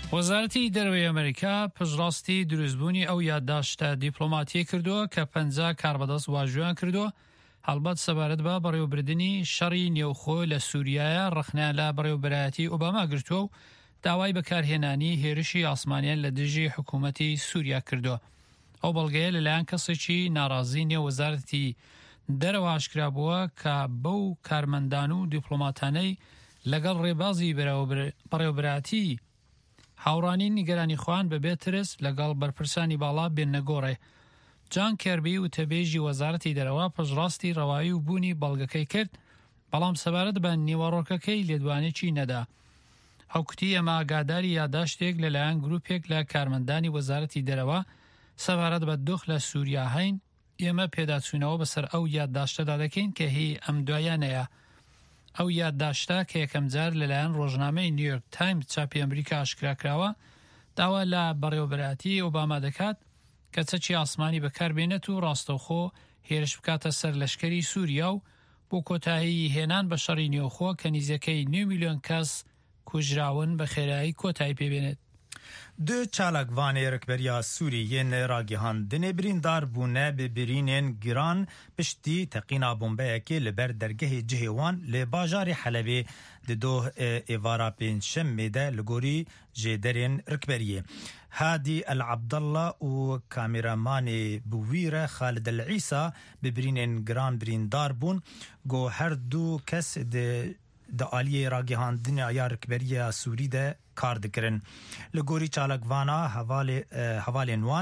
وەزارەتی دەرەوەی ئەمریکا پشتڕاستی دروستبوونی ئەو یادداشتە دیپلۆماتی کردووە کە 50 کاربەدەست واژویان کردووە هەڵبەت سەبارەت بە بەڕێوەبردننی شەڕی نێوخۆ لە سووریایە ڕخنیان لە بەڕێوەبەرایەتی ئۆباما گرتووە و داوای بەکارهێنانی هێرشی ئاسمانیان لە دژی حکوومەتی سووریا کردووە. ئەو بەڵگەیە لەلایەن کەسێکی ناڕازی نێو وەزارەتی دەرەوە ئاشکرابووە کە بەو کارمەندان و دیپلۆماتانەی لەگەڵ ڕێبازی بەڕێوەبەرایەتی هاوڕانی نیگەرانی خوان بەبێ ترس لەگەڵ بەرپرسانی باڵا بێن نەگۆڕێ. جان کێربی وتەبێژی وەزارەتی دەرەوە پشتڕاستی ڕەوایی و بوونی بەڵگەکەی کرد بەڵام سەبارەت بە نیوەڕۆکەکەی لێدوانێکی نەدا. ئەو کوتی ئەمە ئاگاداری یادداشتێک لەلایەن گروپێک لە کارمەندانی وەزارەتی دەرەوە سەبارەت بە دۆخ لە سووریا هەین ئێمە پێداچوونەوە بەسەر ئەو یادداشتەدا دەکەین کە هی ئەم دوایانەیە. ئەو یادداشتە کە یەکەم جار لەلایەن ڕۆژنامەی نیویۆرک تایمز چاپی ئەمریکا ئاشکراکراوە داوا لە بەڕێوەبەرایەتی ئۆباما دەکات کە چەکی ئاسمانی بەکاربێنێت و ڕاستەوخۆ هێرش بکاتە سەر لەشکەری سووریا و بۆ کۆتایی هێنان بە شەڕی نێوخۆ کە نزیەکەی 9 میلیۆن کەس کوژراون بە خێرایی کۆتایی پێبێنێت. دو چالاکوانê rikberiya Sûriyê ragihandinê birîndar bûne bi birînên giran piştî teqîna bombeyekê li ber dergehê cihê wan li bajarê Helebê di doh êvara pênçemê de li gorî jêderên rikberiyê. Hadî El Abdallah û kameramanê bi wî re Xalid El Îsa bi birînên giran birîndar bûn got her du kes di aliyê ragihandina ya rikberiya Sûrî de kar dikirin. Li gorî çalakvana hevalên wan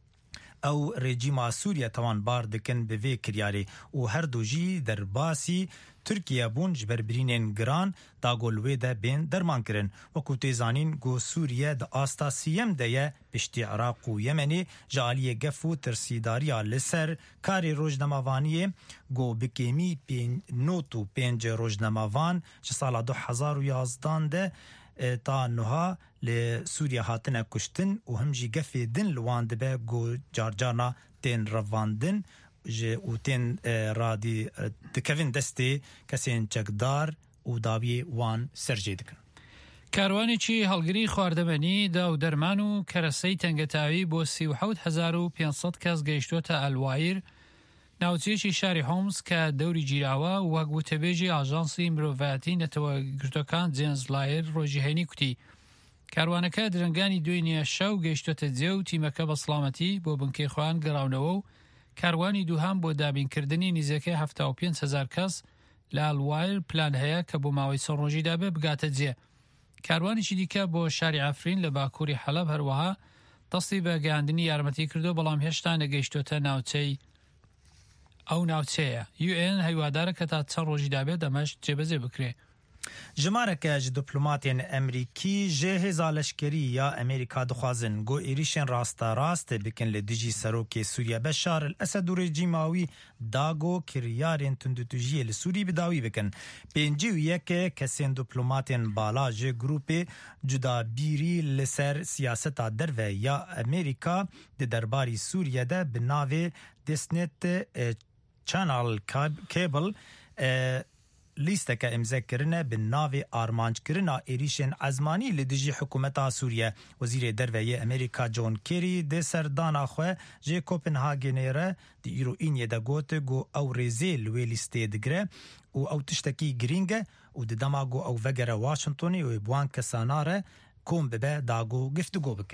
ew rejîma Sûriya tawan bar dikin bi vê kiryarê û her du jî derbasî Tirkiye bûn ji ber birînên giran dagol wê de bên derman kirin. Wekû tê zanîn got Sûriye di asta sîyem de ye piştî Iraq û Yemenê ji aliyê gef û tirsîdariya li ser karê rojnemavaniyê got bi kêmî not û pênc rojnemavan ji sala 2011 de ta niha li Sûriye hatine kuştin û him jî gefê din li wan dibe got carcarna tên revandin û tên radî dikevin destê kesên çekdar û dawiyê wan serjê dikin. کاروانێکی هەڵگری خواردەمەنی دا و دەرمان و کەرەسەی تەنگەتاوی بۆ 37,500 کەس گەیشتۆتە ئەلوایر ناوچەیەکی شاری هۆمس کە دەوری گیراوە وەک وتەبێژی ئاژانسی مرۆڤایەتی نەتەوە گرتوەکان جێمز لایر ڕۆژی هەینی کوتی. کاروانەکە درنگانی دوای نییە شەو گەیشتۆتە جێ و تیمەکە بە سڵامەتی بۆ بنکەی خۆیان گەڕاونەوە و کاروانی دووهام بۆ دابینکردنی نزیەکەی 75,000 کەس لە ئەلوایر پلان هەیە کە بۆ ماوەی چەند ڕۆژیدا بگاتە جێ. کاروانێکی دیکە بۆ شاری ئافرین لە باکووری حەلەب هەروەها دەستی بە گەیاندنی یارمەتی کردو بەڵام هێشتا نەگەیشتۆتە ناوچەی ئەو ناوچەیە. UN هەیوادارە کە تا چەند ڕۆژیدا بێت ئەمەش جێبەجێ بکرێ. Jimareke ji diplomatên Emerîkî jê hêza leşkerî ya Amerîka dixwazin got êrişên rasterast bikin li dijî serokê Sûriye Beşar el-Esed û rejîma wî da got kiryarên tundutujiyê li Sûrî bi dawî bikin. Pêncî û yekê kesên diplomatên bala ji grupê cudabîrî li ser siyaseta derve ya Amerîka di derbarî Sûriye de bi navê Desnet Channel Cable lîsteke imzekirine bi navê armanckirina êrişên ezmanî li dijî hikûmeta Sûriye. Wezîrê derveyê Amerîka John Kerry dê serdana xwe jê Kopenhagenê re di îroîniyê de got ew rêzê li wê lîsteyê digire û ew tiştekî girîng e û di dema got ew vegere Washingtonê wê bi wan kesana re kom bibe da got giftûgo bike.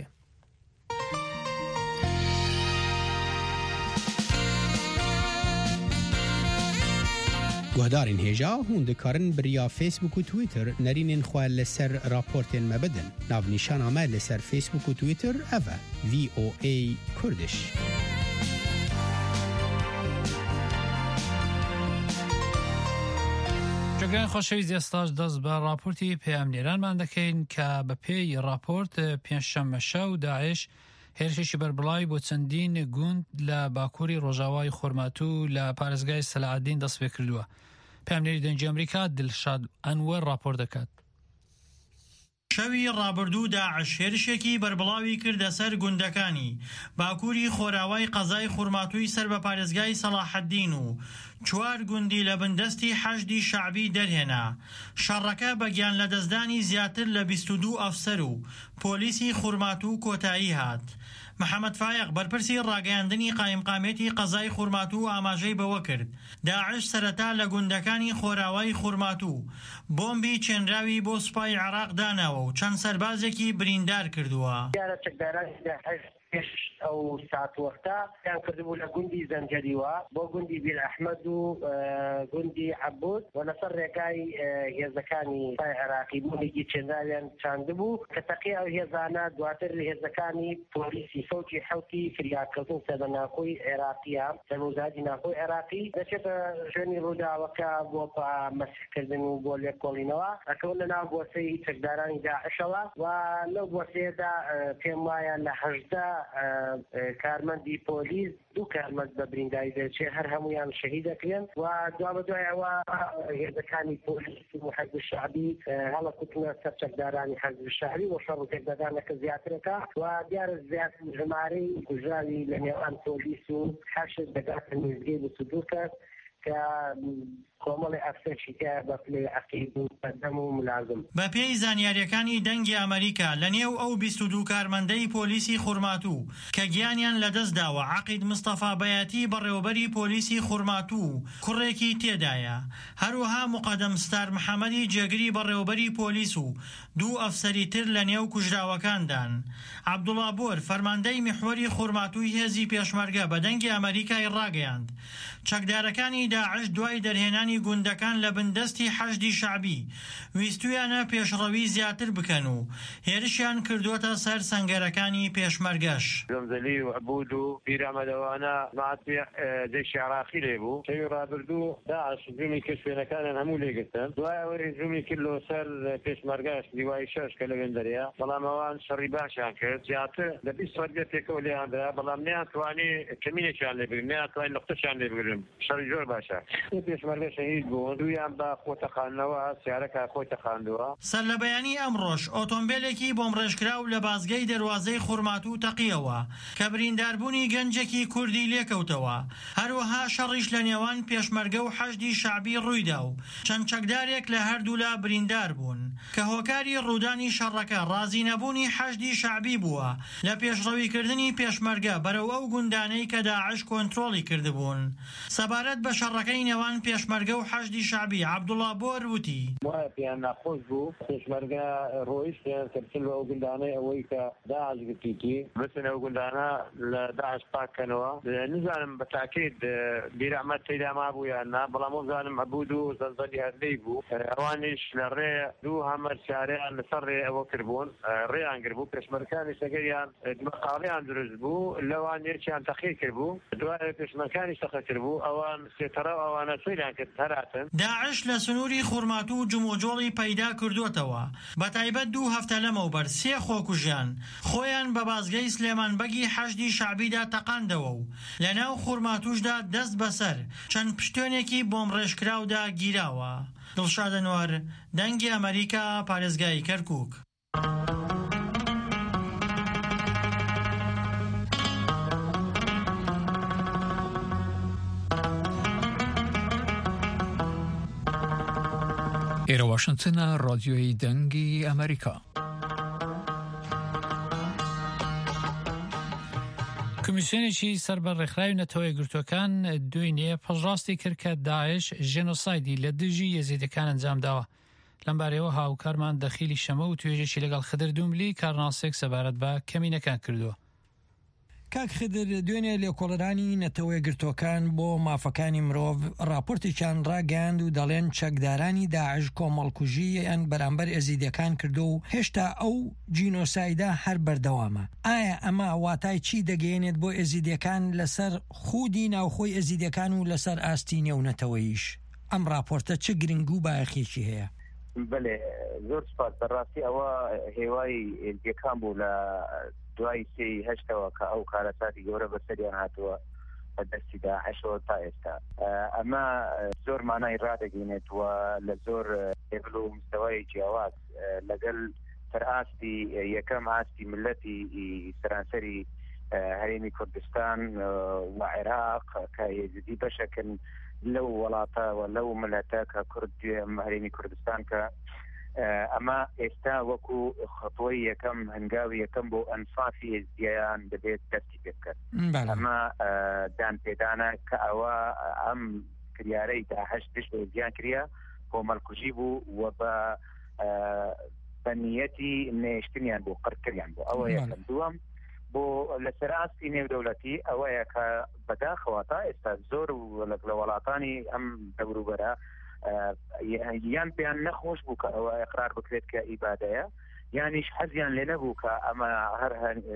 گوهدارین هێژا هون دikarin biriya Facebook û Twitter nerînên xwe li ser raportên me bidin. Navnîşana me li ser Facebook û Twitter ev e VOA Kurdish. جگران خۆشەویست ئێستاش دەست بە راپۆرتی پەیامنێرانمان دەکەین کە بە پێی راپۆرت پێنجشەممە شەو داعش هێرشێکی بەربڵاوی بۆ چەندین گوند لە باکووری ڕۆژاوای خۆرماتوو لە پارێزگای سەلاحەدین دەست پێ کردووە. پەیامنێری دەنگی ئەمریکا دڵشاد ئەنوەر راپۆر دەکات. شەوی ڕابردوو داعش هێرشێکی بەربڵاوی کردە سەر گوندەکانی باکووری خۆراوای قەزای خوڕماتووی سەر بە پارێزگای سەلاحەددین و 4 گوندی لە بندەستی حەشدی شەعبی دەرهێنا. شەڕەکە بە گیان لە دەستدانی زیاتر لە 22 ئەفسەر و پۆلیسی خوڕماتوو کۆتایی هات. محەممەد فایق بەرپرسی ڕاگەیاندنی قایمقامێتی قەزای خوڕماتوو ئاماژەی بەوە کرد داعش سەرەتا لە گوندەکانی خۆراوای خوڕماتوو بۆمبی چێنراوی بۆ سوپای عێراق داناوە و چەند سەربازێکی بریندار کردووە. ئەو سات وەختا کان کردبوو لە گوندی زەنجەریوە بۆ گوندی بیر ئەحمەد و گوندی عەبود و لەسەر ڕێگای هێزەکانی سوپای عێراقی بوونێکی چێنراویان چاندبوو کە تەقی ئەو هێزانە دواتر هێزەکانی پۆلیسی فەوجی حەوتی فریادکردن سەر ناخۆی عێراقیە سەر وەزارەتی ناخۆی عێراقی دەچێتە شوێنی ڕووداوەکە بۆ مەسحکردن و بۆ لێکۆڵینەوە ئەکەون لەناو بۆسەی چەکدارانی داعشەوە و لەو بۆسەیەدا پێم وایە لە 18 کارمەندی پۆلیس 2 کارمەند بە برینداری دەرچێ هەر هەمویان شەهید دەکرێن و دوا بەدوای ئەوە هێزەکانی پۆلیس و حەزب الشەعبی هەڵەکوتنە سەر چەکدارانی حەزب الشەعبی و شەڕ و تێکدادانەکە زیاترەکە و دیارە زیات ژمارەی کوژراوی لە نێوان پۆلیس و حەشد دەگاتە نزگەی 22 کەس کە کۆمەڵی ئەفسەرشیکە بە پلەی عەقید و بەردەم و ملازم. بە پێی زانیاریەکانی دەنگی ئەمریکا لە نێو ئەو 22 کارمەندەی پۆلیسی خوڕماتوو کە گیانیان لەدەستداوە عەقید مستەفا بەیاتی بەڕێوەبەری پۆلیسی خوڕماتوو کوڕێکی تێدایە. هەروەها موقەدەم ستار محەممەدی جێگری بەڕێوەبەری پۆلیس و 2 ئەفسەری تر لە نێو کوژراوەکاندان. عەبدوڵڵا بۆر فەرماندەی میحوەری خوڕماتووی هێزی پێشمەرگە بە دەنگی ئەمریکای ڕاگەیاند چەکدارەکانی داعش دوای دەرهێنانی گوندەکان لە بندەستی حەشدی شەعبی ویستویانە پێشڕەوی زیاتر بکەن و هێرشیان کردووەتە سەر سەنگەرەکانی پێشمەرگەش. زەمزەلی و عەبود و پیرەمەدەوانە ماعەتی جێشی عێراقی لێبوو. شەوی ڕابردوو داعش هجومی کرد شوێنەکانیان هەموو لێگرتن. دوای ئەوەی هجومی کردەوە سەر پێشمەرگەش دیوای 6 کە لەوێندەرەیە بەڵام ئەوان شەڕی باشیان کرد زیاتر لە 20 فەرگە پێکەوە لێیاندرا بەڵام نەیانتوانی کەمینێکیان لێبگرن نەیانتوانی نقطەشیان لێبگرن. شەڕی زۆر باشە. پێشمەرگە شەهید بوون دویان بە خۆتەخاندنەوە سیارەکە خۆتەخاندووە. سەر لە بەیانی ئەمڕۆژ ئۆتۆمبیلێکی بۆم ڕێژکراو لە بازگەی دەروازەی خوڕماتوو تەقیەوە کە برینداربوونی گەنجێکی کوردی لێکەوتەوە. هەروەها شەڕیش لە نێوان پێشمەرگە و حەشدی شەعبی ڕوویدا و چەند چەکدارێک لە هەردوو لا بریندار بوون کە هۆکاری ڕوودانی شەڕەکە ڕازی نەبوونی حەشدی شەعبی بووە لە پێشڕەویکردنی پێشمەرگە بەرەو ئەو گوندانەی کە داعش کۆنتڕۆڵی کردبوون. سەبارەت بە شەڕەکەی نێوان پێشمەرگە و حەشدی شەعبی عەبدوڵڵا بۆر وتی وایە پێیان ناخۆش بوو پێشمەرگە ڕۆیشتیان کە بچن بە ئەو گوندانەی ئەوەی کە داعش گرتیکی بچن ئەو گوندانە لە داعش پاککەنەوە. نزانم بە تاکید بیر ئەحمەد تێیدا مابوو یان نا بەڵام وەزانم عەبود و زەنجەری هەردەی بوو. ئەوانیش لە ڕێ دوو هەمەر چارەیان لەسەر ڕێ ئەوە کردبوون ڕێیان گربوو پێشمەرگەکانی سەگەریان مەقاڵیان دروست بوو لەوان یەکیان تەخیر کردبوو دوای پێشمەرگەکانیش تەخیر کردبوو ئەوان سێتەڕە ئەوانە سەیران کرد هەراتن. داعش لە سنووری خوڕماتوو جمۆجۆڵی پەیدا کردووەتەوە بە تایبەت 2 هەفتە لەمەوبەر 3 خۆکوژیان خۆیان بە بازگەی سلێمانبەگی حەشدی شەعبیدا تەقاندەوە و لە ناو خوڕماتووشدا دەست بەسەر چەند پشتێنێکی بۆم ڕێژکراودا گیراوە. دڵشاد ئەنوەر دەنگی ئەمریکا پارێزگای کەرکووک. ئێرە واشنگتنە ڕادیۆی دەنگی ئەمریکا. کمیسیۆنێکی سەر بە ڕێکخراوی نەتەوەی گرتوەکان دوێنێ پەژڕاستی کرد کە داعش ژێنۆسایدی لە دژی یەزیدەکان ئەنجام داوە. لەم بارەوە هاوکارمان دەخیلی شەمە و توێژێکی لەگەڵ خدر دوملی کارناسێک سەبارەت بە کەمینەکان کردووە. کاک خدر دوێنێ لێکۆڵەرانی نەتەوەی گرتوەکان بۆ مافەکانی مرۆڤ راپۆرتێکیان ڕاگەاند و دەڵێن چەکدارانی داعش کۆمەڵکوژییان بەرامبەر ئەزیدەکان کردو و هێشتا ئەو جینۆسایدا هەر بەردەوامە. ئایا ئەمە واتای چی دەگەێنێت بۆ ئەزیدەکان لەسەر خودی ناوخۆی ئەزیدەکان و لەسەر ئاستی نێونەتەوەیش؟ ئەم راپۆرتە چه گرنگ و بایەخێکی هەیە؟ بەێ زۆر سپاس بەڕاستی ئەوە هێوای ئێزیەکان بوو لە دوای سێی هەشتەوە کە ئەو کارەساتی گەورە بەسەریان هاتووە بە دەستی داعشەوە تا ئێستا. ئەمە زۆر مانای ڕادەگەینێت وە لە زۆر لێڤڵ و مستەوای جیاواز لەگەڵ سەرئاستی یەکەم ئاستی ملەتی سەرانسەری هەرێمی کوردستان و عێراق کە یەزیدی بەشەکەن لەو وڵاتەوە لەو ملەتە کە کورد هەرێمی کوردستان کە ئەمە ئێستا وەکو خەتۆی یەکەم هەنگاوی یەکەم بۆ ئەنفافی ئێزدیان دەبێت دەستی پێ بکەن ئەمە دانپێدانە کە ئەوە ئەم کریارەی داهەش پشت ئێزدیان کریا کۆمەڵکوژی بوو و بە نیەتی نێشتنیان بۆ قڕکردیان بۆ ئەوە یەکەم دووەم بۆ لەسەر ئاستی نێودەوڵەتی ئەوەیە کە بەداخەوە تا ئێستا زۆر لە وڵاتانی ئەم دەوروبەرە یان پێیان نەخۆش بوو کە ئەوە ئەقرار بکرێت کە ئیبادەیە یانیش حەزیان لێ نەبوو کە ئەمە هەر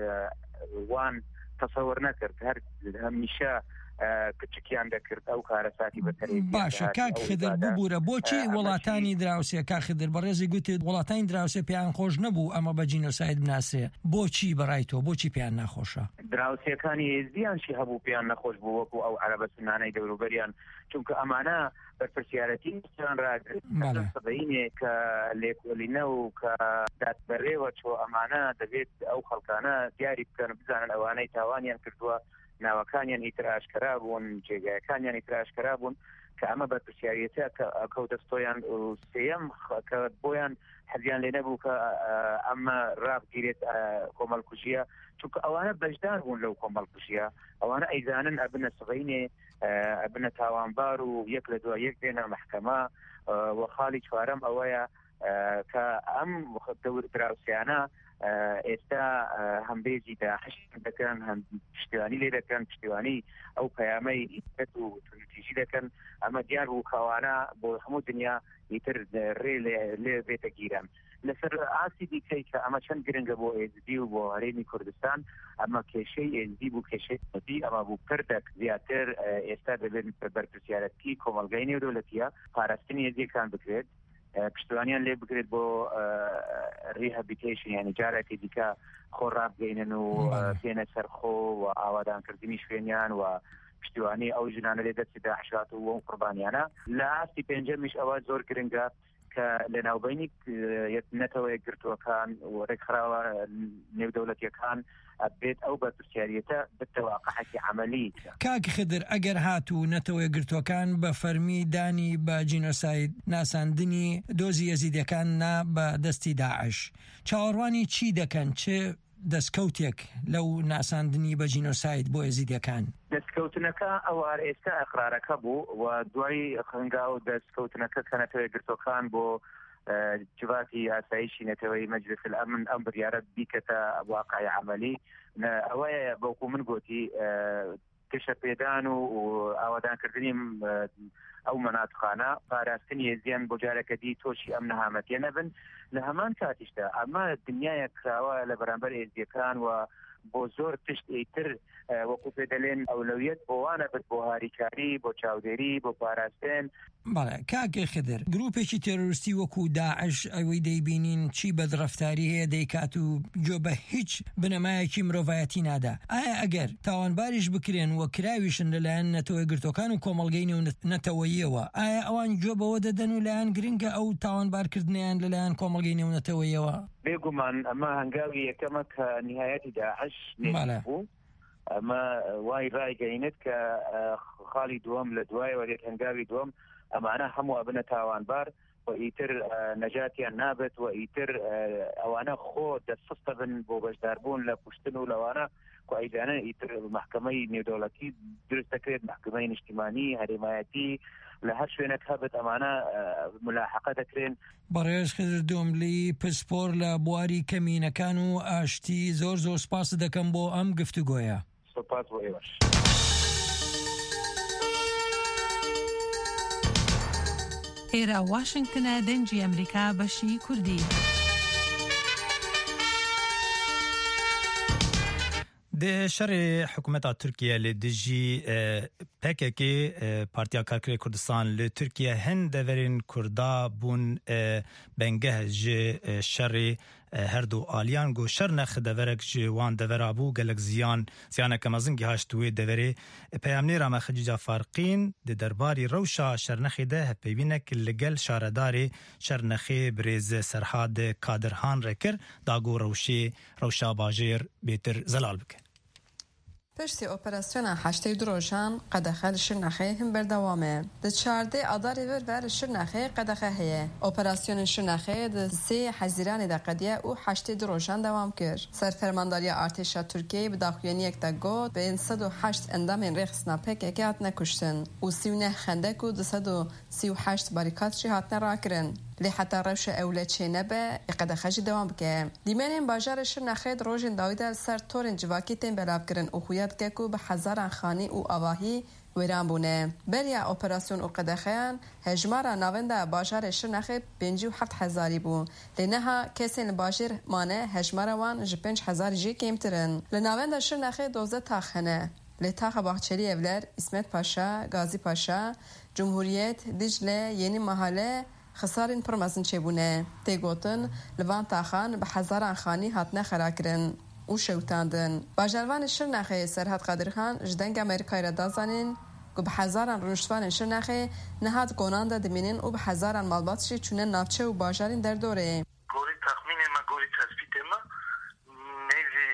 وان تەسەوەر نەکرد هەر هەمیشە کچکیان دەکرد ئەو کارەساتی بەتەرێ باشە کاک خدر ببوورە بۆچی وڵاتانی دراوسێ کا خدر بەڕێزی گوتت وڵاتانی دراوسێ پێیان خۆش نەبوو ئەمە بە جینۆساید بناسێ بۆچی بەڕای تۆ بۆچی پێیان ناخۆشە دراوسەکانی هێزدیانشی هەبوو پێیان نەخۆش بوو وەکو ئەو عەرەبە سنانەی دەوروبەریان چونکە ئەمانە بەرپرسیارەتی سەبەینێ کە لێکۆلینە و کە دادبەرێوە چۆ ئەمانە دەبێت ئەو خەڵکانە دیاری بکەن بزانن ئەوانەی تاوانیان کردووە ناوەکانیان ئیتر ئاشکرا بوون جێگایەکانیان ئیتر ئاشکرا بوون کە ئەمە بەرپرسیارەتە کە کەوتەستۆیان سێەم کە بۆیان حەزیان لێ نەبوو کە ئەمە ڕابگیرێت کۆمەڵکوژیە چونکە ئەوانە بەشدار بوون لەو کۆمەڵکوژیە ئەوانە ئەیزانن ئەبنە سبەینێ ئەبنە تاوانبار و یەک لە دوای یەک بێنە محکەمە و خاڵی چوارەم ئەوەیە کە ئەم دراوسیانە ئێستا هەمبێزی داعش دەکەن هەم پشتیوانی لێ دەکەن پشتیوانی ئەو پەیامەی ئیتر و تونتیژی دەکەن ئەمە دیار بوو کەوانە بۆ هەموو دنیا ئیتر ڕێ لێ بێتە گیران لەسەر ئاسی دیکەی کە ئەمە چەند گرنگە بۆ ئێزدی و بۆ هەرێمی کوردستان ئەمە کێشەی ئێزدی بوو کێشەی ئەمە بوو پردەک زیاتر ئێستا دەبێت بەرپرسیارەتی کۆمەلگای نێودەوڵەتیە پاراستنی ئێزدیەکان بکرێت پشتوانیان لێ بگرێت بۆ ریهابیتیشن یعنی جارێکی دیکە خۆ ڕابگەینن و پێنە سەرخۆ و ئاوادانکردنی شوێنیان و پشتیوانی ئەو ژنانە لێ دەستی داعشات و ئەو قوربانیانە لە ئاستی پێنجەمیش ئەوە زۆر گرنگە کە لە ناوبینی نەتەوە یەکگرتووەکان و ڕێکخراوە نێودەوڵەتیەکان بێت ئەو بەرپرسیاریەتە بتەوە قەحەتی عەمەلی کاک خدر ئەگەر هاتوو نەتەوە یەکگرتووەکان بە فەرمی دانی بە جینۆساید ناساندنی دۆزی یەزیدیەکان نا بە دەستی داعش چاوەڕوانی چی دەکەن چه دەستکەوتێک لەو ناساندنی بە جینۆساید بۆ یەزیدیەکان دەستکەوتنەکە ئەوار ئێستا ئەقرارەکە بوو و دوای خنگا و دەستکەوتنەکە کە نەتەوە یەکگرتووەکان بۆ جواتی ئاسایشی نەتەوەی مەجلس الأمن ئەم بڕیارە بیکەتە واقعی عەمەلی ئەوەیە بەوکو من گوتی کشە پێدان و ئاوادانکردنی ئەو مەناتخانە پاراستنی هێزیان بۆ جارێکە دی تۆشی ئەم نەهامەتیە نەبن لە هەمان کاتیشدا ئەمە دنیایە کراوە لە بەرامبەر هێزیەکان و بۆ زۆر تشت ئیتر وەکو پێ دەڵێن ئەولەویەت بۆوانە بێت بۆ هاریکاری بۆ چاودێری بۆ پاراستن بەڵێ کاکێ خدر گروپێکی تێرۆریستی وەکو داعش ئەوەی دەیبینین چی بەدڕەفتاری هەیە دەیکات و جۆ بە هیچ بنەمایەکی مرۆڤایەتی نادا ئایا ئەگەر تاوانباریش بکرێن و کراویشن لەلایەن نەتەوە یەکگرتووەکان و کۆمەڵگەی نەتەوەییەوە ئایا ئەوان جۆ بەوە دەدەن و لایەن گرنگە ئەو تاوانبارکردنیان لەلایەن کۆمەڵگەی نەتەوەییەوە بێگومان ئەمە هەنگاوی یەکەمە کە نهایەتی داعش نێبوو ئەمە وای ڕایگەینێت کە خاڵی دووەم لە دوایەوە دێت هەنگاوی دووەم ئەمانە هەموو ئەبنە تاوانبار و ئیتر نەجاتیان نابێت و ئیتر ئەوانە خۆ دەسەستە بن بۆ بەشداربوون لە کوشتن و لەوانە ئەیدانە ئیتر محکەمەی نێودەوڵەتی دروست دەکرێت محکەمەی نیشتیمانی هەرێمایەتی لە هەر شوێنێک هەبێت ئەمانە ملاحەقە دەکرێن بەڕێز خدر دۆملی پسپۆر لە بواری کەمینەکان و ئاشتی زۆر زۆر سپاس دەکەم بۆ ئەم گفتوگۆیە سپاس بۆ ئێوەش ئێرە واشنگتنە دەنجی ئەمریکا بەشی کوردی د شر حکومت ترکیه لدجی PKK پارتیا کارکری کردستان ل ترکیه هند ورین کردا بون بنگه ج شر هردو آلیان گو شرنخ دورک جوان دورابو گلک زیانه کمازنگی هاشتوی دوری پیامنی رام خجیجا فارقین د درباری روشا شرنخی ده پیبینک لگل شارداری شرنخی بریز سرحاد کادرهان رکر داگو روشا باجیر بیتر زلال بکن. پشتی اپراسیون هشته دروژان قدخل شرنخه هم بردوامه. د 14 آذاری ور شرنخه قدخه هیه. اپراسیون شرنخه د 3 حزیران دقیقه او هشته دروژان دوام کرد. سرفرمانداری ارتش ترکیه به داخلینی یک گفت به 108 اندام رخصنا پک که هات نکشتن. و 39 خندق و 238 باریکات چی هات نراکرن. لی حتی روش اولاد چه نبه اقده خجی دوام بکه. دیمنین باجار شرنخه روژن داویدل سر تورن جواکی تیم بلاب کرن و خویاد که کو به هزاران خانی و آواهی ویران بونه. بریا اپراسیون و قدخیان هجمارا ناونده باجار شرنخه 57,000 بون. لینها کسین باجر مانه هجمارا وان 5,000 جی کمترن. لناونده شرنخه 12 تاخنه. لتاخ باغچلی اولر اسمت پاشا، گازی پاشا، جمهوریت، دیجله، یعنی محله خسارین پرمزن چه بونه. تیگوتن لوان تاخان به هزاران خانی هاتنه خراکرن و شوتاندن. باجروان شرنخه سرحد قادرخان جدنگ امریکای را دازانین که به هزاران رونشتوان شرنخه نهاد گونانده دمینین و به هزاران مالباتشی چونه نافچه و باجرین در دوره. گوری تخمین ما گوری تثبیت ما نیزی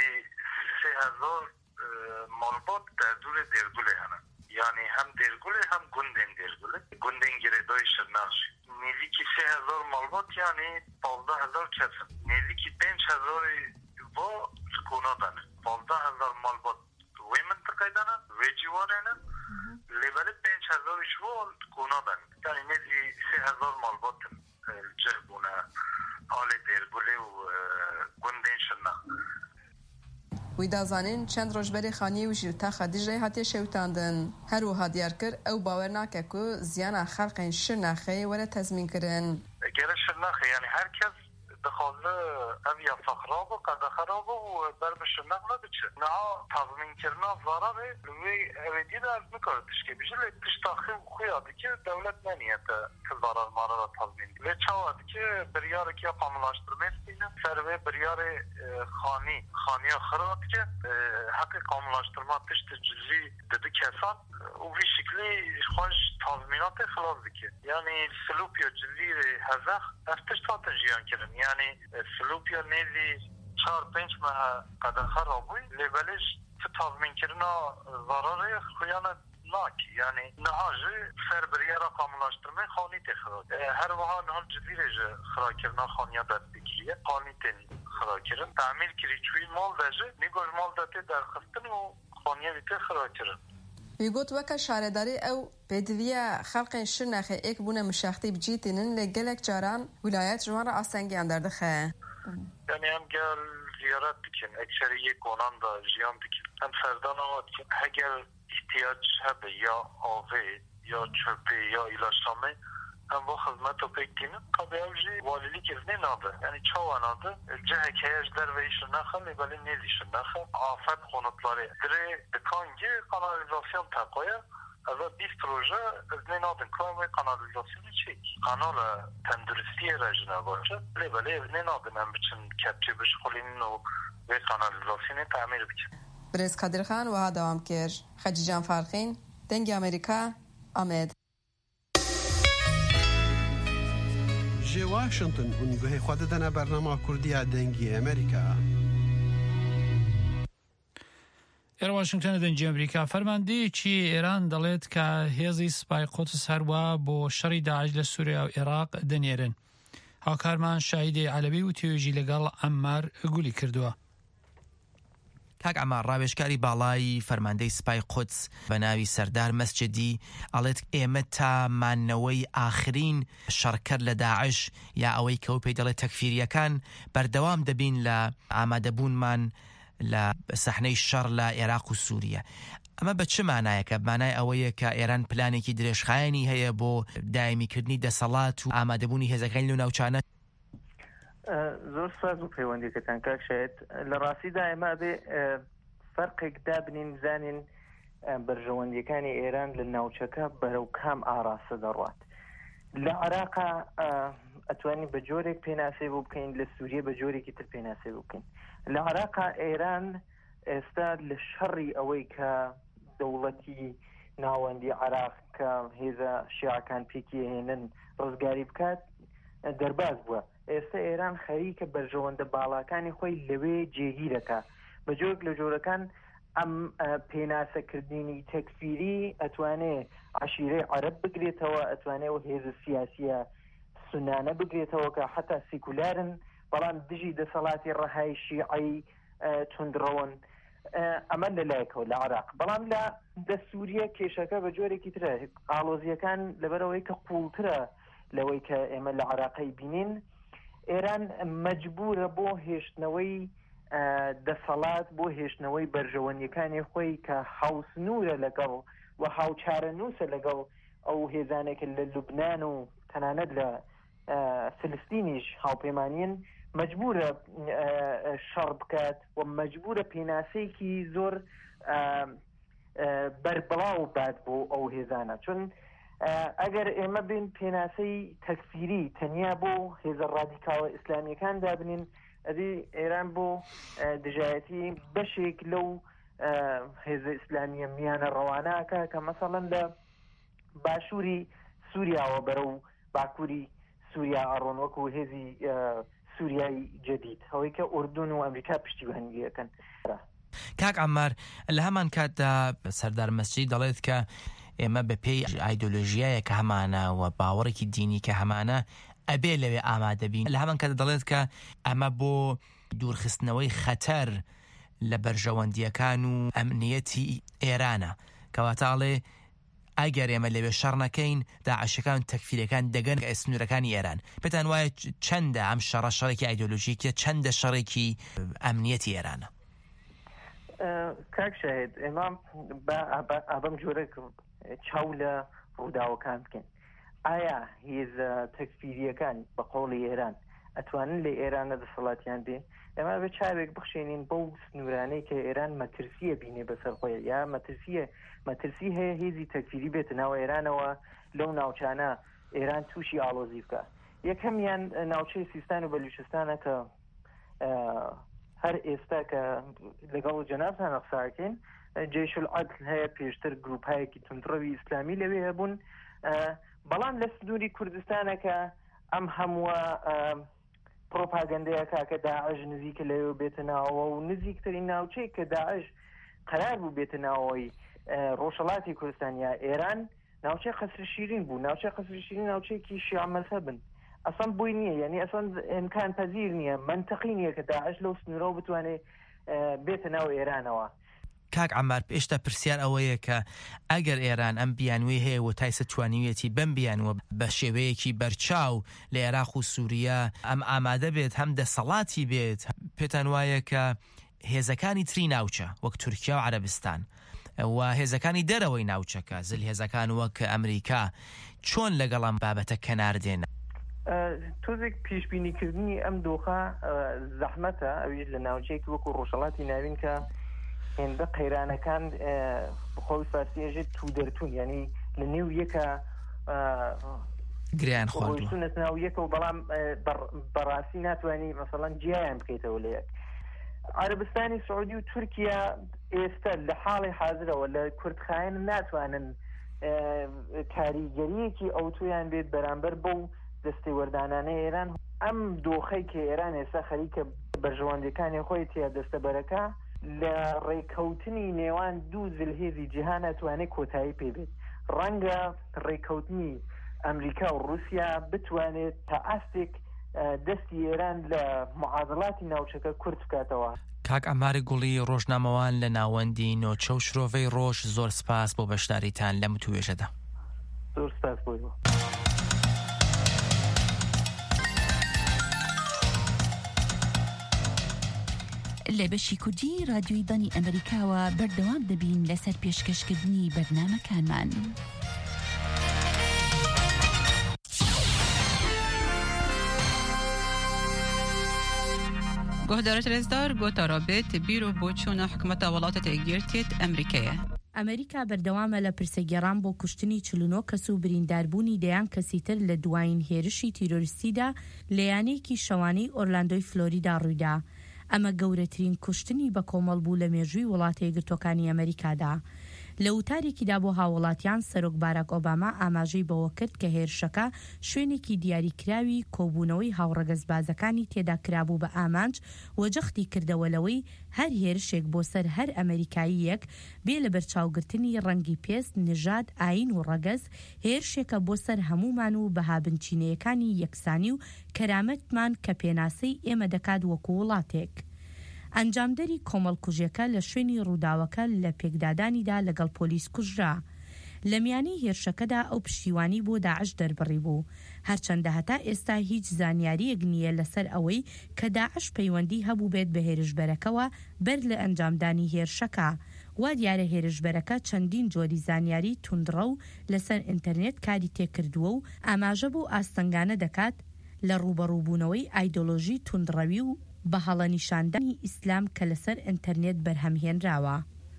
3,000 مالبات در دوره درگوله هنه. یعنی هم درگوله هم گندن درگوله. گندن گردای شرنخشی. نیزی که 3,000 مالبات یعنی 15,000 کسب. نیزی که 5,000 و کونا دانه. 15,000 مالبات وی منطقه دانه. وی جواره لیبل 5,000 شوال کونا دانه. یعنی نیزی 3,000 مالبات جهبونه حال درگوله و گندن شرنخ. وی دازانین چند روزبری خانی و جیوتا خدیجه هاتی شوتاندن. هر و هادیار کر او باور ناکه که زیان خلق شرنخه وره تضمین کرن. گره شرنخه یعنی هر کس دخوازه اویا فخرابه قد خرابه و برب شرنخ نبچه. نها تضمین کرنا ضرره وی اویدی دا از میکردش که بیشه لیتش تاخیل خویاده که دولت ننیته که ضرر ماره را تضمین دی. لیت چاواده که بریاره که قاملاشترمه استینه سروه بریاره خانی خراد که حقی قاملاشترمه تشت جزی دده کسان و وی شکلی خوش تضمینات خلاص دیگه. یعنی سلوپیا جزیر هزخ افتش تاتن جیان کرن. یعنی سلوپیا نیزی 4-5 ماه قدر خرابوی لیبلش که تضمین کرنا ضراره خویانه ناکی. یعنی نهاجه سر بریاره قاملاشترمه خانی تخراد. هر وها نهال جزیره خرا کرنا خانیا دست بگیریه خانی تنی خرا کرن. تعمیل کری چوی مال داجه نیگوش مال داته در خستن و خانیا بیته خرا کرن. ویگوت وکا شارداری او بدویه خلق شرنخه ایک بونه مشاختی بجیتینن لگلک جاران ولایت جوان را آسنگی اندرده خواه. یعنی هم گل زیارت بکن اکثری یک گونان دا جیان بکن. هم سردان آمد که اگر احتیاج هبه یا آوه یا چوبه یا ایلاشتامه هم با خدمت رو پیک دینم قبل اوجی والیلی که ازنی ناده. یعنی چاوه ناده جه که هیش در ویش نخه لیبالی نیزیش نخه آفت خونتلاره دره دکانگی قانالیزاسیون تقویه از 20 پروژه ازنی نادن که همه قانالیزاسیون چیک قانال تندرستی رجنه باشه لیبالی ازنی نادن هم بچن کپچه بشخولین و قانالیزاسیون تعمیر بکن. برز قادر خان و ها دوام کر خجیجان فارخین دنگ امریکا آمد. جه واشنطن هنگوه خود دنا برنامه کردی دنگی امریکا. ار واشنگتن دنجی امریکا فرماندی چی ایران دلت که هیزی سپای قدس هروا بو شری داعش لسوریا و عراق دنیرن. هاکارمان شاهد علوی و تیوژی لگل عمار گولی کردوا. کاک عمار ڕاوێژکاری باڵای فەرماندەی سپای قودس بە ناوی سەردار مەسجدی ئەڵێت ئێمە تا مانەوەی ئاخرین شەڕکەر لە داعش یا ئەوەی کە ئەو پێی دەڵێت تەکفیریەکان بەردەوام دەبین لە ئامادەبوونمان لە سەحنەی شەڕ لە عێراق و سووریا. ئەمە بە چ مانایەکە؟ مانای ئەوەیە کە ئێران پلانێکی درێژخایەنی هەیە بۆ دایمیکردنی دەسەڵات و ئامادەبوونی هێزەکانی لەو ناوچانە؟ زۆر سپاس بۆ پەیوەندیەکەتان کاک شایەت. لە ڕاستیدا ئێمە بێ فەرقێک دابنین بزانین بەرژەوەندیەکانی ئێران لە ناوچەکە بەرەو کام ئاراستە دەڕوات. لە عێراقا ئەتوانی بە جۆرێک پێناسێ بۆ بکەین لە سووریە بە جۆرێکی تر پێناسێ بۆ بکەین لە عێراقا ئێران ئێستا لە شەڕی ئەوەی کە دەوڵەتی ناوەندی عێراق کە هێزە شیعەکان پێکی هێنن ڕزگاری بکات دەرباز بووە ئێستا ئێران خەریکە بەرژەوەندە باڵاکانی خۆی لەوێ جێگیرەکە بە جۆرێک لە جۆرەکان ئەم پێناسەکردنی تەکفیری ئەتوانێ عەشیرەی عەرەب بگرێتەوە ئەتوانێەوە هێزە سیاسیە سونانە بگرێتەوە کە حتا سیکولارن بەڵام دژی دەسەڵاتی ڕەهای شیعی توندڕەوەن ئەمە لەلایەکەوە لە عێراق بەڵام لە دەسووریە کێشەکە بە جۆرێکی ترە ئاڵۆزیەکان لەبەرەوەی کە قوڵترە لەوەی کە ئێمە لە عێراقی بینین ئێران مەجبورە بۆ هێشتنەوەی دەسەڵات بۆ هێشتنەوەی بەرژەوەندیەکانی خۆی کە هاوسنوورە لەگەڵ و هاوچارە نووسە لەگەڵ ئەو هێزانێکە لە لوبنان و تەنانەت لە فلستینیش هاوپەیمانین مەجبورە شەڕ بکات و مەجبورە پێناسەیەکی زۆر بەربڵاو بات بۆ ئەو هێزانە چون ئەگەر ئێمە بین پێناسەی تەکفیری تەنیا بۆ هێزە ڕادیکاڵە ئیسلامیەکان دابنین ئەدی ئێران بۆ دژایەتی بەشێک لەو هێزە ئیسلامیە میانە ڕەواناکە کە مەسەڵەن لە باشووری سووریاوە بەرەو باکووری سووریا ئەڕۆن وەکو هێزی سووریای جدید ئەوەی کە ئوردون و ئەمریکا پشتیوانیەکەن کاک عەمار لە هەمان کاتدا سەردار مەسجید دەڵێت کە ئێمە بە پێی ئایدۆلۆژیایە کە هەمانە و باوەڕێکی دینی کە هەمانە ئەبێ لەوێ ئامادەبین لە هەمان کاتدا دەڵێت کە ئەمە بۆ دوورخستنەوەی خەتەر لە بەرژەوەندیەکان و ئەمنیەتی ئێرانە کەواتاڵێ ئەگەر ئێمە لەوێ شەڕ نەکەین داعشەکان تەکفیرەکان دەگەن ئەسنوورەکانی ئێران پێتان وایە چەندە ئەم شەڕە شەڕێکی ئایدۆلۆژیکە چەندە شەڕێکی ئەمنیەتی ئێرانە کاک شاهێد ئێمە ئابەم جۆرەك چاو لە ڕووداوەکان بکەین ئایا هێزە تەکفیریەکان بە قۆڵی ئێران ئەتوانن لە ئێرانە دەسەڵاتیان بێ ئێمە بە چاوێک بخشێنین بەو سنوورانەی کە ئێران مەترسیە بینێ بەسەر خۆی یا مەترسی هەیە هێزی تەکفیری بێتە ناو ئێرانەوە لەو ناوچانە ئێران تووشی ئاڵۆزی بکە یەکەمیان ناوچەی سیستان و بەلوچستانە کە هەر ئێستا کە لەگەڵ جەنابتان قساکەین جێش العەدل هەیە پێشتر گروپایەکی توندڕەوی ئیسلامی لەوێ هەبوون بەڵام لە سنووری کوردستانە کە ئەم هەمووە پرۆپاگەندەیەکە کە داعش نزیکە لەوێ بێتە ناوەوە و نزیکترین ناوچەی کە داعش قرار بوو بێتە ناوەوەی ڕۆژهەڵاتی کوردستان یا ئێران ناوچەی قەسر شیرین بوو ناوچەی قەسر شیرین ناوچەیەکی شیعە مەذهبن ئەسڵ بووی نییە یعنی ئەسڵ ئیمکان پەزیر نییە منطقی نییە کە داعش لەو سنوورەوە بتوانێت بێتە ناو ئێرانەوە کاک عەمار پێشتا پرسیار ئەوەیە کە ئەگەر ئێران ئەم بیانوەی هەیە و تایسە توانیوێتی بەم بیانوە بە شێوەیەکی بەرچاو لە عێراق و سووریا ئەم ئامادە بێت هەم دەسەڵاتی بێت پێتان وایە کە هێزەکانی تری ناوچە وەک تورکیا و عەرەبستان و هێزەکانی دەرەوەی ناوچەکە زل هێزەکان وەک ئەمریکا چۆن لەگەڵ ئەم بابەتە کەناردێن تۆزێک پیشبینیکردنی ئەم دۆخە زەحمەتە ئەویش لە ناوچەیەکی وەکو ڕۆژهەڵاتی ناوین کە هێندە قەیرانەکان بخۆی فارسیەژێت تو دەرتون ینی لە نێو یەکە گریان خۆشتونە ناو یەکە و بەڵام بەڕاستی ناتوانانی مەسەڵەن جیایان بکەیتەوە لە یەک عەرەبستانی سعودی و تورکیا ئێستا لە حاڵی حازرەوە لە کوردخاین ناتوانن کاریگەریەکی ئەوتۆیان بێت بەرامبەر بەو دەستی وەردانانەی ئێران ئەم دۆخەی کە ئێران ئێستا خەریکە بەرژەوەندەکانی خۆی تیا دەستەبەرەکە لە ڕێکەوتنی نێوان دوو زلهێزی جیهان ئەتوانێت کۆتایی پێ بێت ڕەنگە ڕێکەوتنی ئەمریکا و رووسیا بتوانێت تا ئاستێک دەستی ئێران لە معادڵاتی ناوچەکە کورت بکاتەوە کاک ئەماری گوڵی ڕۆژنامەوان لە ناوەندی نۆچە و شرۆڤەی ڕۆژ زۆر سپاس بۆ بەشداریتان لەم توێژەدا زۆر سپاس بۆ لە بەشی کوردی رادیۆی دانی ئەمریکاوە بەردەوام دەبین لەسەر پێشکەشکردنی بەرنامەکانمان. گۆهدارە ترێزدار گۆتە ڕابێت بیرۆ بۆ چوونە حکومەتە وڵاتە تێگیرتێت ئەمریکەیە. ئەمریکا بەردەوامە لە پرسەگێڕان بۆ کوشتنی 49 کەس و برینداربوونی دەیان کەسی تر لە دوایین هێرشی تیرۆریستیدا لە یانەیەکی شەوانەی ئۆرلاندۆی فلۆریدا ڕوویدا. ئەمە گەورەترین کوشتنی بە کۆمەڵ بوو لە مێژووی وڵاتە یەکگرتووەکانی ئەمریکادا. لە وتارێکیدا بۆ هاوڵاتیان سەرۆک باراک ئۆباما ئاماژەی بەوە کرد کە هێرشەکە شوێنێکی دیاریکراوی کۆبوونەوەی هاوڕەگەزبازەکانی تێدا کرابوو بە ئامانج وەجەختی کردەوەلەوەی هەر هێرشێک بۆ سەر هەر ئەمریکاییەک بێ لە بەرچاوگرتنی ڕەنگی پێست، نژاد، ئاین و ڕەگەز هێرشێکە بۆ سەر هەمومان و بەهابنچینەیەکانی یەکسانی و کەرامەتمان کە پێناسەی ئێمە دەکات وەکو وڵاتێک. ئەنجامدەری کۆمەڵکوژیەکە لە شوێنی ڕووداوەکە لە پێکدادانیدا لەگەڵ پۆلیس کوژرا. لە میانەی هێرشەکەدا ئەو پشتیوانی بۆ داعش دەربڕی بوو، هەرچەندە هەتا ئێستا هیچ زانیاریەک نییە لەسەر ئەوەی کە داعش پەیوەندی هەبوو بێت بە هێرشبەرەکەوە بەر لە ئەنجامدانی هێرشەکە. وا دیارە هێرشبەرەکە چەندین جۆری زانیاری توندڕە و لەسەر ئینتەرنێت کاری تێکردووە و ئاماژە بۆ ئاستەنگانە دەکات لە ڕوبەڕووبوونەوەی ئایدۆلۆژی توندڕەوی و بە هەڵەنیشاندانی ئیسلام کە لەسەر ئینتەرنێت بەرهەمهێنراوە.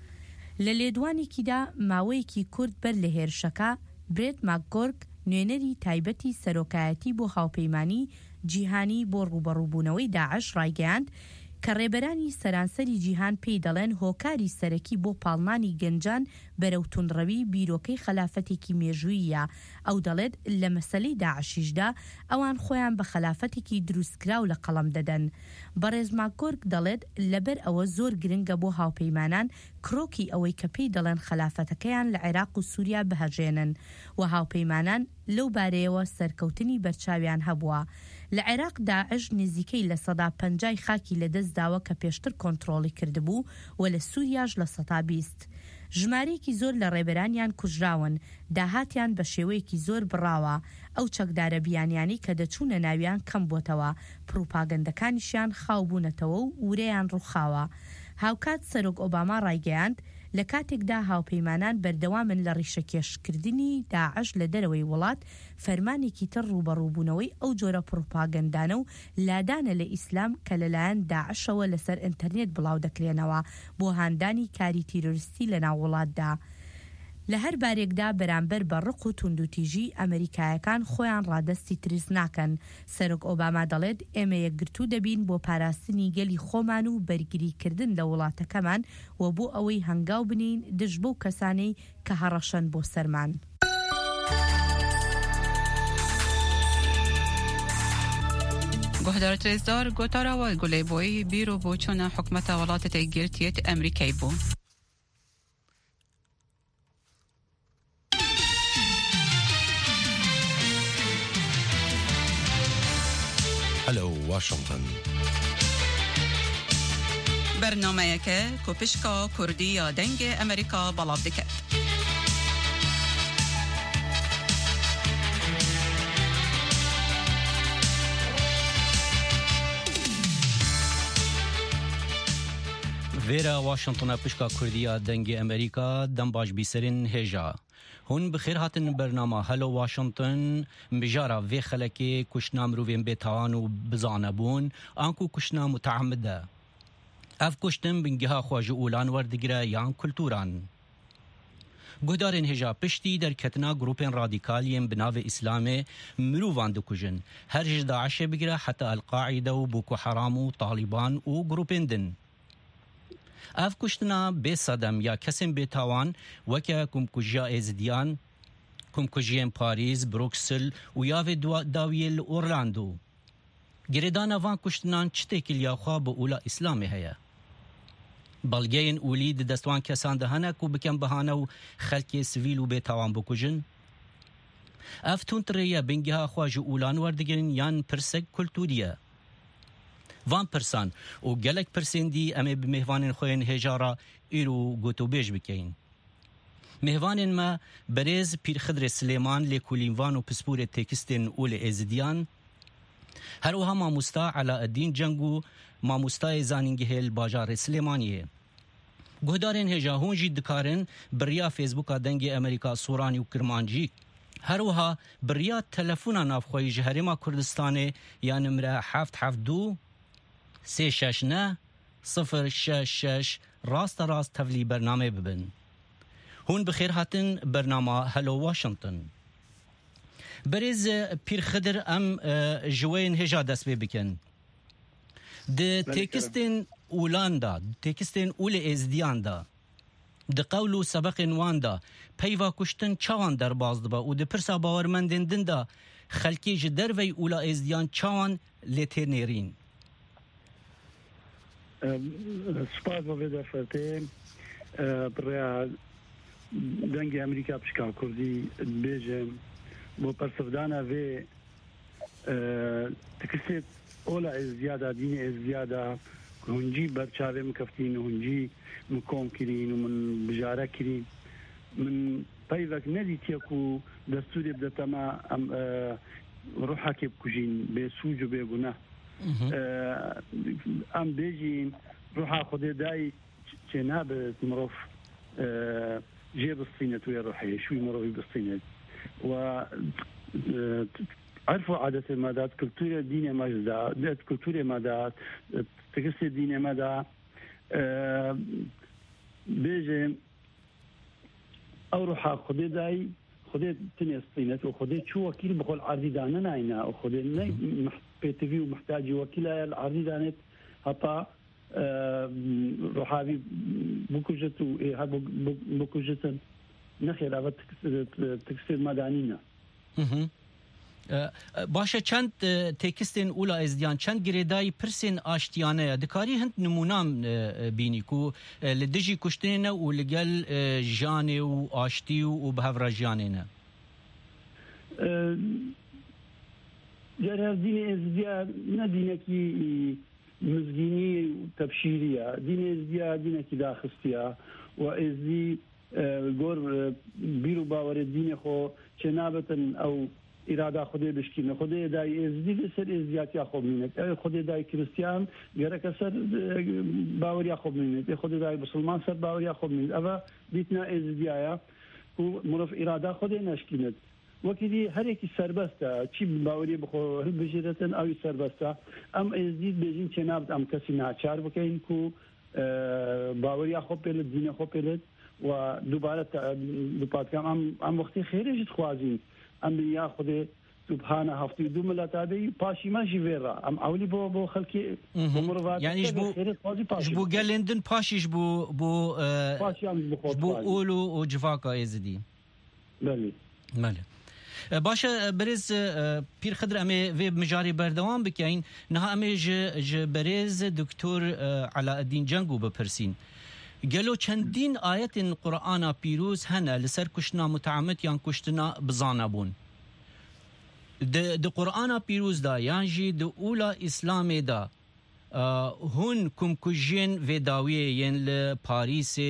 لە لێدوانێکیدا ماوەیەکی کورت بەر لە هێرشەکە برێت ماکگۆرگ نوێنەری تایبەتی سەرۆکایەتی بۆ هاوپەیمانی جیهانی بۆ ڕوبەڕووبوونەوەی داعش ڕایگەیاند کە ڕێبەرانی سەرانسەری جیهان پێی دەڵێن هۆکاری سەرەکی بۆ پاڵنانی گەنجان بەرەو توندڕەوی بیرۆکەی خلافەتێکی مێژوویە. ئەو دەڵێت لە مەسەلەی داعشیشدا ئەوان خۆیان بە خلافەتێکی دروستکراو لە قەڵەم دەدەن. بەڕێز ماکگۆرگ دەڵێت لەبەر ئەوە زۆر گرنگە بۆ هاوپەیمانان کڕۆکی ئەوەی کە پێی دەڵێن خلافەتەکەیان لە عێراق و سووریا بەهەژێنن و هاوپەیمانان لەو بارەیەوە سەرکەوتنی بەرچاویان هەبووە. لە عێراق داعش نزیکەی لە 150 خاکی لەدەست داوە کە پێشتر کۆنتڕۆڵی کردبوو و لە سووریاش لە 120. ژمارەیەکی زۆر لە ڕێبەرانیان کوژراون، داهاتیان بە شێوەیەکی زۆر بڕاوە. ئەو چەکدارە بیانیانی کە دەچوونە ناویان کەم بۆتەوە، پروپاگەندەکانیشیان خاو بوونەتەوە و ورەیان ڕووخاوە. هاوکات سەرۆک ئۆباما ڕایگەیاند لە کاتێکدا هاوپەیمانان بەردەوامن لە ڕیشەکێشکردنی داعش لە دەرەوەی وڵات، فەرمانێکی تر ڕوبەڕووبوونەوەی ئەو جۆرە پروپاگەندانە و لادانە لە ئیسلام کە لەلایەن داعشەوە لەسەر ئینتەرنێت بڵاو دەکرێنەوە بۆ هاندانی کاری تیرۆریستی لە ناو وڵاتدا. لە هەر بارێکدا بەرامبەر بە ڕق و توندوتیژی ئەمریکایەکان خۆیان ڕادەستی ترس ناکەن. سەرۆک ئۆباما دەڵێت ئێمە یەکگرتوو دەبین بۆ پاراستنی گەلی خۆمان و بەرگریکردن لە وڵاتەکەمان و بۆ ئەوەی هەنگاو بنین دژ بۆ کەسانەی کە هەڕەشەن بۆ سەرمان. گۆهدار تێزدار گۆتاراوە گولەی بۆی بیرۆ بۆ چۆنە حکومەتە وڵاتە تێگرتیێت ئەمریکای بوو. هلو واشنطن برنامه‌یەکە کۆپشکا کوردی یا دەنگ ئەمریکا بەڵاو دەکات. وێرە واشنطنە پشکا کوردیە دەنگی ئەمریکا دەم باش بیسەرین هێژا. هون بخیر هاتن برنامه هلو واشنطن بجارة في خلكي كشنا مروفين بيتوان وبزانة بون آنكو كشنا متعمدة اف كشتن بنجها خواج اولان وردگرا يان كلتوران گودارین هجا پشتی در کتنا گروپین رادیکالیم بناو اسلام مروفان دو کجن هر جد داعش بگیره حتی القاعده و بوکو حرام و طالبان و گروپین دن اف کشتنا بی صدم یا کسیم بی تاوان وکه کم کجیا ازدیان کم کجیم پاریز بروکسل و یاوی داویل اورلاندو گریدان وان کشتنان چته کلیا خواب اولا اسلامی هیا بلگین اولید دستوان کسان دهنه کو بکن بهانه و خلک سویل و بی تاوان بکجن افتون تریه بنگها خواج اولان وردگرین یان پرسک کلتوریه وان پرسان و گلک پرسندی امی بمهوانین خوین هجارا ایرو گوتو بیش بکین مهوانین ما بریز پیر خضر سلیمان لیکولینوان و پسپور تکستین اول ازدیان هر وها ماموستا علاء الدین جنگو ماموستای زانینگهل باجار سلیمانیه گهدارین هجاهون جی دکارن بریا فیسبوکا دنگ امریکا سورانی و کرمانجی هر وها بریا تلفونا نافخوی جهرما کردستانه یا نمره 772 369 066 راست تفلی برنامه ببن هون بخير هاتن برنامج هلو واشنطن برز بير خدر ام جوين هجا دست بكن د تكستن اولاندا تكستن اول ازدیاندا د قولو سبق واندا پیوا کشتن چوان در باز دبا و د پرسا باورمندن دندا خلکی جدر وی اولا ازدیان چوان لتنرین سپاس بوده فرته برای دنگ امریکا بشکا کردی بیجم بو پرسفدانا و تکسیت اولا ازدیادا دین ازدیادا هنجی برچاوه مکفتین و هنجی مکوم کرین و من بجاره کرین من پیوک ندیتیا کو دستوری بدتما روحا که بکجین به سوج و به گناه ام بیجین روحا خود دای جناب مروف جيب الصينة ويا روحي شوي مروي بالصينة و عرفوا عادة المادات كلتورة دينية ماجدة كلتورة مادات تكسر دينية مادا بيجي أو روحا خدي داي خدي تني الصينة وخدي شو وكيل بقول عرضي دانا ناينا وخدي ناي بيتفي ومحتاج وكيلها العرضي دانت هطا روحابي بكوجتو بكوجتن نخير أبد تكسير مدانينا باشه چند تکستین اولا ازدیان چند گریدای پرسین آشتیانه دکاری هند نمونام بینی کو لدجی کشتنه و لگل جانه و آشتی و بهفر جانه جرها دين ازدياد ندينك مزجيني وتبشيرية دين ازدياد دينك داخستيا وازدي قور بيرو باور الدين خو شنابة او إرادة خدي بشكينا خدي داي ازدي بسر ازديات ياخذ منك خدي داي كريستيان غيرك سر باور ياخذ منك خدي داي مسلمان سر باور ياخذ منك أبا بيتنا ازديايا ومرف إرادة خدي نشكينت وكذي هريك السربستا شي باوري بخو هل بجرتن او السربستا ام ازديد بيجين شنابت ام كسي ناچار بكين كو باوري اخو بيلت دين اخو بيلت ودوباره دوبات كم ام وقتي خير جت خوازين ام ياخذ سبحانه هفتي دوم لتابي باشي ماشي فيرا ام اولي بو خلكي يعني جبو قالندن باشي جبو جبو اولو وجفاكا ازدي بله ماله باشه برز پیر خضر امی وی مجاری بردوام بکین نه امی ج برز دکتر علاءالدین جنگو بپرسین گلو چندین آیت قرآن پیروز هنه لسر کشنا متعمد یان کشتنا بزانبون د قرآن پیروز دا یانجی د اولا اسلام دا هون کم کجین و داویه ین لپاریس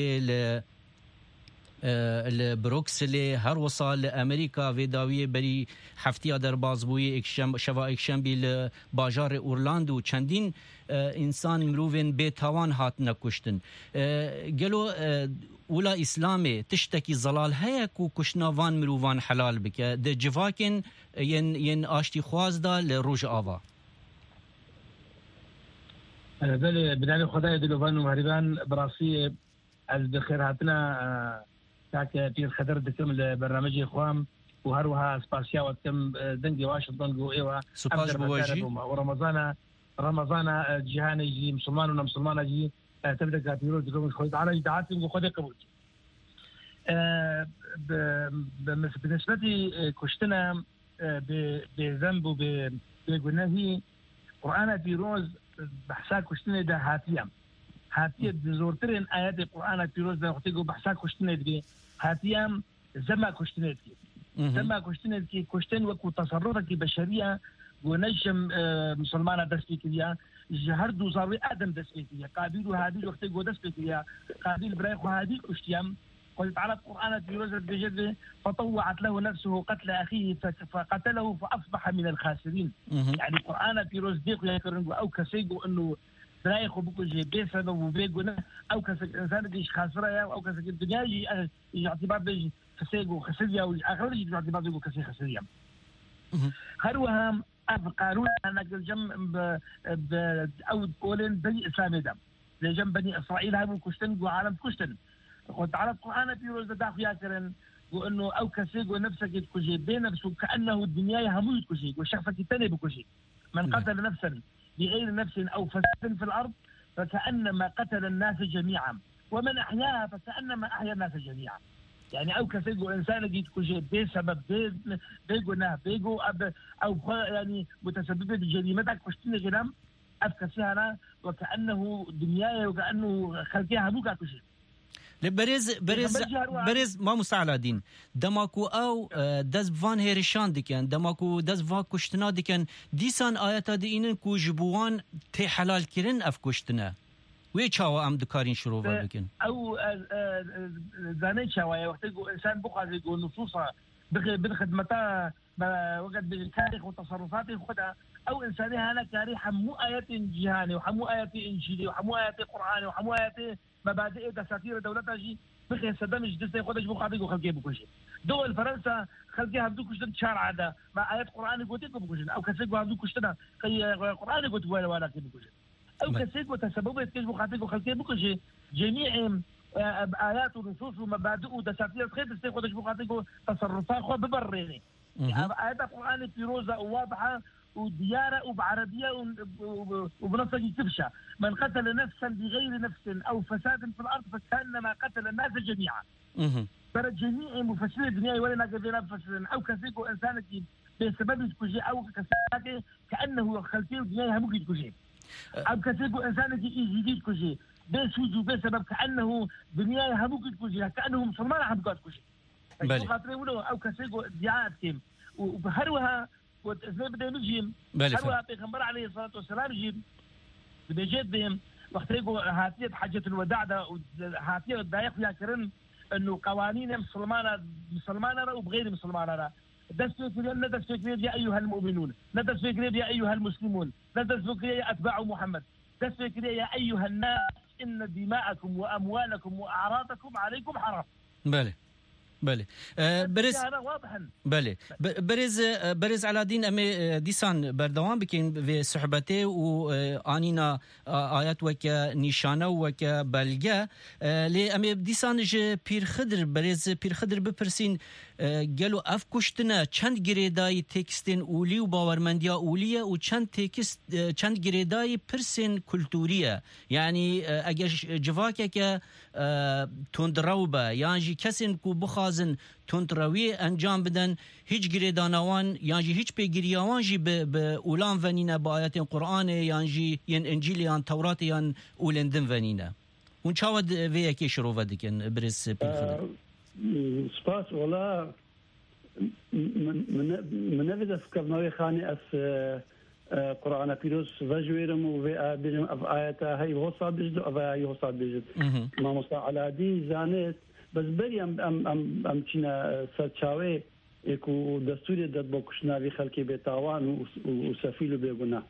لبروكسل هر وصل لأمريكا فيداوية بري حفتيا در بازبوية شوا اكشنبي لباجار اورلاندو چندين انسان مروفين بيتاوان هات نكشتن قالوا ولا اسلامي تشتكي ظلال هيك وكشناوان مروفان حلال بك د جفاكن ين اشتي خوازدا لروج آوا بله بداني خدای دلوان و مهربان براسي از بخير هاتنا تاك بير خدر دكم لبرنامج اخوام وهروها سباسيا وتم دنجي واشنطن جو ايوا سباس بواجي ورمضان جهاني جي مسلمان ومسلمان جي تبدا كبيرو دكم خويت على اذاعات وخدي قبول بالنسبه لي كشتنا بذنب وبجناهي قرآن بيروز بحسا كشتنا ده هاتيه زورترين آيات القرآن بيروز ده وقتيجو بحسا كشتنا دي هاتيام زما كشتنا دي زما كشتنا دي كشتن وكو تصرفك بشرية ونجم مسلمانة دسبيكية جهر دو زاوي آدم دسبيكية قابيل وهابيل وقتيجو دسبيكية قابيل برايخ وهابيل كشتيام قلت على القرآن بيروز بجد فطوعت له نفسه قتل أخيه فقتله فأصبح من الخاسرين يعني القرآن بيروز ديقو يكرنجو أو كسيجو أنه رايخ وبكو جي بيسبب وبيقونا أو كسك إنسان ديش خاسرة أو كسك الدنيا يجي اعتبار بيجي خسيجو خسرية وآخر يجي اعتبار بيجو كسي خسرية هروها قانون أنك الجم أو قولين بني إسلامي دم لجم بني إسرائيل هاي كشتن وعالم كشتن خد على القرآن في روز داخل ياكرن وإنه أو كسيق ونفسك يتكجي بنفسه كأنه الدنيا يهمو يتكجي والشخص يتني بكجي من قتل نفسا بغير نفس أو فساد في الأرض فكأنما قتل الناس جميعا ومن أحياها فكأنما أحيا الناس جميعا يعني أو كسيق إنسان يجي كجي بسبب بيجو نه بيجو أو يعني متسبب بجريمتك كشتين جرام أفكسيها وكأنه دنيا وكأنه خلقها مو كشيء برز ما مستعلادين دماكو او دز فان هيرشان ديكن دماكو دز فان كشتنا ديكن ديسان آيات دينن كو جبوان تي حلال كيرن اف كشتنا وي چاوا ام دكارين شروع بكن او زاني چاوا وقت انسان بقى يقول نصوصا بخدمتها وقت بالتاريخ وتصرفاته خدها او انسانها انا كاري حمو ايات جهاني وحمو ايات انجيلي وحمو ايات قراني وحمو ايات مبادئ دساتير دولتها جي بخي صدام جدسي خدش بقعدك وخلقيه بكوشي دول فرنسا خلقيها بدو كشتن شارع هذا مع ايات قراني قلت بكوشي او كسيق بدو كشتنا قراني قلت ولا بكوشي او كسيق وتسببت كيش بقعدك وخلقيه بكوشي جميع آيات ونصوص ومبادئ ودساتير خير دسي خدش بقعدك تصرفات خو ببريني آيات القرآن في روزة واضحة وديارة وبعربية وبنصة تفشى من قتل نفسا بغير نفس أو فساد في الأرض فكأنما قتل الناس جميعا فرد جميع مفسرين الدنيا ولا نقدر مفسرين أو كسيكو إنسان بسبب كوجي أو كسيكو كأنه خلفيه الدنيا ممكن كوجي أو كسيكو إنسان يجي كوجي بسوجو بسبب كأنه دنيا ممكن كوجي كأنه مسلمان هم كوجي أو كسيكو ادعاءات كيم وبهروها وزي بدهم يجيم هروها بيغمبر عليه الصلاة والسلام يجيم بدي جيت بهم وقت يقول هاتية حجة الوداع ده هاتية الدايق فيها كرن إنه قوانين مسلمانة وبغير مسلمانة ندس فكرية يا أيها المؤمنون ندس فكرية يا أيها المسلمون ندس فكرية يا أتباع محمد ندس فكرية يا أيها الناس إن دماءكم وأموالكم وأعراضكم عليكم حرام بله برز على دين امي ديسان بردوام بكين في صحبته وانينا آيات وك نشانه وك بلغه لي امي ديسان ج پیر خضر بپرسین گلو اف کشتنه چند گریدای تکستین اولی و باورمندیا اولیه و چند گریدای پرسین کلتوریه یعنی اگر جواکه که تندروبه یعنی کسین کو بخازن تندروی انجام بدن هیچ گریدانوان یعنی هیچ پیگیریوان جی به اولان ونینه با آیات قرآن یعنی انجیل یعنی تورات یعنی اولندن ونینه اون چاود وی اکی شروع ودکن برس پیر خضر سپاس والله من نبدأ فكر نوي خاني أس قرآن بيروس فجويرم وفي بيجم آياتها هاي وصاد بيجد أو هاي وصاد بيجد ما مصطع على دي زانت بس بري أم تشينا سرچاوي يكو دستوري داد بوكشنا في خلقي بتاوان وسفيلو بيقولنا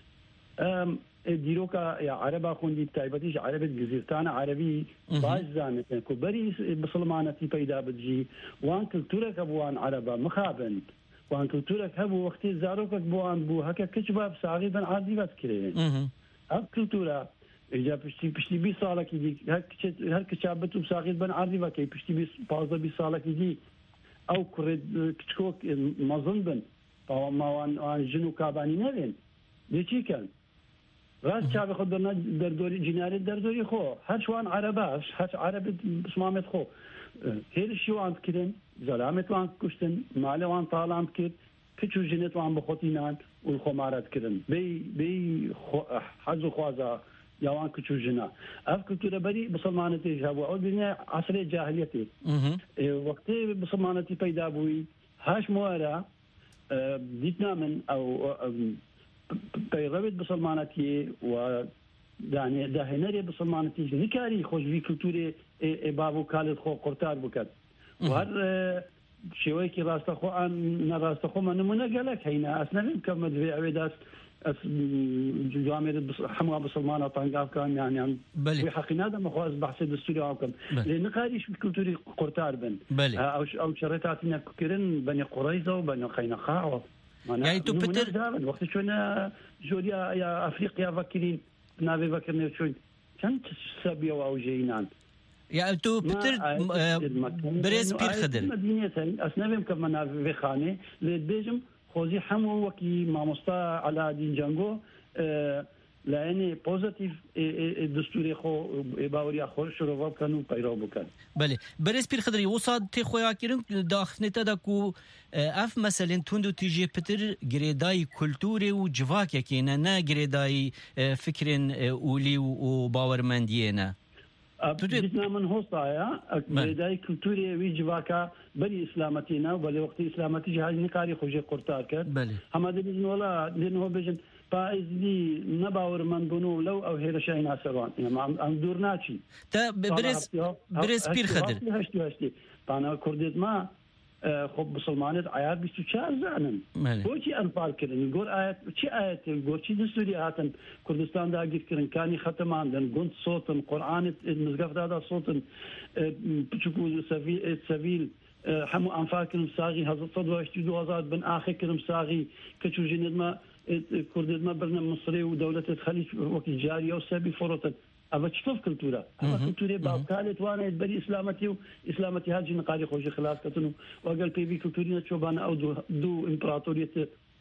دیروکا یا عربا خوندی تایبەتیش عربت گزیرتانە عربی باش زانێتن کو بەری بسڵمانەتی پەیدا بجی وان کلتورێکە بوان عربا مخابن وان کلتورێک هەبوو وەختی زارۆکێک بوان بوو هەکە کچ باب ساغی بن عادی بەتکرێن ئەم کلتورە ئێجا پشتی 20 ساڵێکی دی هەر کچا بتوب ساغی بن عادی بەکەی پشتی 15 ساڵێکی دی ئەو کوڕێ کچکۆک مەزن بن ماوان ژن و کابانی نەبێن دێچیکەن راس شعب خدنا دردوري جناري دردوري خو هرشوان عرباش هرش عرب بسمامت خو هيرشي وان كرين زلامت وان كشتن مال وان طالام كير كچو جنت وان بخوتينان والخمارات كرن بي حزو خوازا يا وان كچو جنا اف كلتوره بري بسلمانتي هو او دنيا عصر الجاهليه وقت بسلمانتي پیدا بوي هاش موارا ديتنا من او پیروید بسلمانتی و دهنری بسلمانتی ذکری خوشی کلتوری بابو کالت خو قرطار بکد و هر شوی که راست خو آن نراست خو من نمونه گلک هینا اصلا کم مدوی عویداس جوامر حموا بسلمان طنقاف كان يعني في حقنا هذا ما خواص بحث دستوري عاكم لان قاريش كلتوري قرطار بن او شريطاتنا كرن بني قريظه وبني قينقاع يعني تو بتر وقت شونا جوريا يا افريقيا فاكرين نابي فاكرين شو كانت سابيا او جينان يعني تو بتر بريس بير خدر مدينه اسنبم كمان في خانه لبيجم خوزي حمو وكي ما مستا على دين جانجو لاني بوزيتيف دستوري خو باوريا خو شروع كانوا پیرو بکن. بله بريس بير خدري وصاد تي خويا كيرن داخنته داكو اف مثلا توندو تيجي بتر جريداي كولتوري وجواك كينا نا جريداي فكرن اولي وباورمندينا جدنا من هوصايا جريداي كولتوري وجواكا بري اسلامتينا وبلي وقت اسلامتي جهاز نقاري خوجي قرطار كد هما دبن ولا لانه بيجن فايزني نباور من بنو لو او هيدا شيء ناسروان يعني عم دورناتشي تا بريس بير خدر هشتي انا كرديت ما خب بسلمانات آيات 24 زعنن بوشي انفال كرن يقول آيات شي آيات يقول شي دستوري هاتن كردستان دا جيت كرن كاني ختم عندن قنت صوت القرآن المزقف هذا صوت بتشوفوا سبيل حمو انفال كرم ساغي هذا صدوا اشتدوا هزاد بن اخي كرم ساغي كتشو جند ما كردت ما برنامج مصري ودولة الخليج وقت جارية وسبي فرصة أبى تشوف كلتورة أما كلتورة بعكالة وانا بري إسلامتي هاجي نقاري خوش خلاص كتنو وقال بيبي كلتورينا تشوفانا أو دو إمبراطورية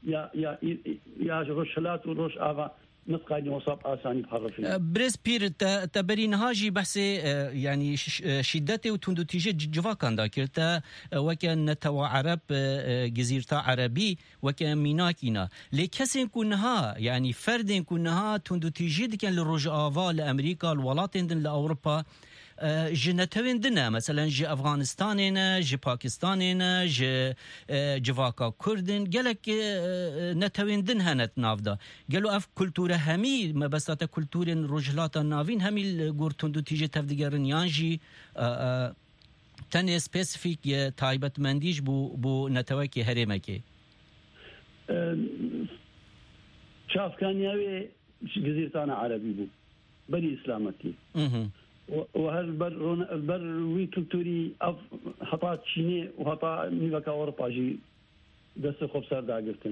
يا روشلات وروش آفا نتقاعد وصاب آساني بحرفين بريس بير تبرين هاجي بحثي يعني شدته وتندو تيجي جوا كان ذاكرتا وكان نتوا عرب جزيرة عربي وكان ميناكينا لكسين كونها يعني فردين كونها تندو تيجي كان للرجعة لأمريكا الولايات لأوروبا جنتوين دنا مثلا جي افغانستاننا جي باكستاننا جي جواكا كردن قالك نتوين دن هنت نافدا قالوا اف كلتوره همي ما بس تا كلتورن رجلاتا نافين همي الغورتوندو تيجي تفديغرن يانجي تاني سبيسيفيك تايبت منديش بو نتوكي هرمكي شاف كان ياوي جزيرتنا عربي بو بري اسلامتي وهالبر وي كلتوري هطات شيني وهطا نيفاكا أوروبا جي دست خوب سر داگرتن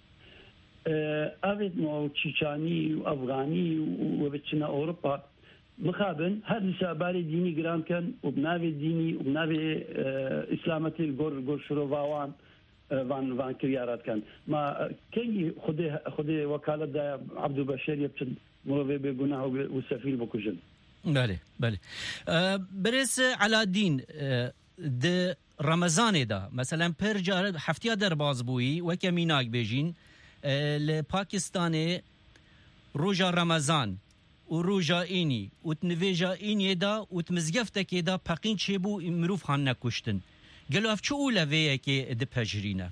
أبد مو تشيشاني وأفغاني وبتشنا أوروبا مخابن هاد لساباري ديني جرام كان وبنافي ديني وبنافي إسلامتي الجور شروفاوان فان كريارات كان ما كان خدي وكالة دا عبدو بشير يبتن مروفي بجناه والسفيل بكوجن بله بريس على الدين د رمضان دا مثلا پرجار هفتیا در بازبویی و کمیناک بیجین لپاکستان روجا رمضان و روجا اینی و تنویجا اینی دا و تمزگفته که دا پقین چه بو مروف خان نکشتن قالوا اف چه اولویه که د پجرینه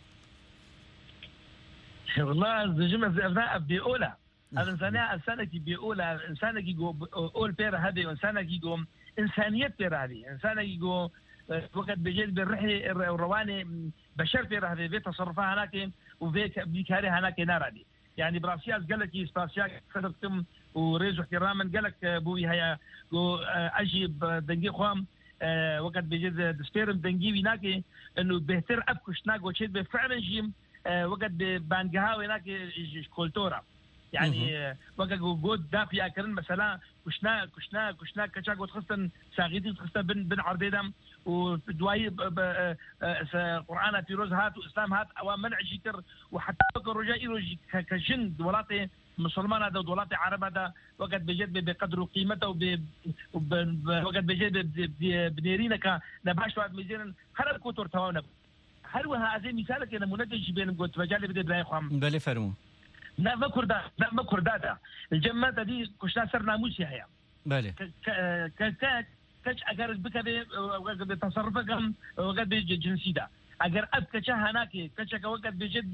والله الجمله ابناء ابدي اولى الإنسانة كي بيقولها إنسانة كي جو أول بير هذه إنسانة كي جو إنسانية بير هذه إنسانة كي جو وقت بجد بالرحلة الرواني بشر بير هذه في تصرفها هناك وفي بيكاري هناك نار هذه يعني براسياس قال لك إسباسياك خدمتم وريزو احتراما قال لك بوي هيا جو أجيب دنجي خوام وقت بجد دستيرم دنجي هناك إنه بهتر أبكش ناقو شيء بفعلا جيم وقت بانجهاوي هناك كولتورا يعني وقت جود دافي أكرن مثلا كشنا كشاك وتخصن ساقيتي تخصن بن عرديدم ودواي قرآن في روز هات وإسلام هات أو منع جيتر وحتى الرجاء يروج كجن دولات مسلمان هذا ودولات عرب هذا وقت بجد بقدر قيمته وقت بجد بنيرينك نباش واحد ميزان خرب كوتور توانا هل وهذا مثالك أنا منتج بين قلت مجال بدي لا يخام بلي فرمو لا ما كرداتا الجماعة دي كشنا سر ناموسي هيا بله كش أجر بك بتصرفكم وقت بجنسي ده أجر أب كش هناك كش كوقت بجد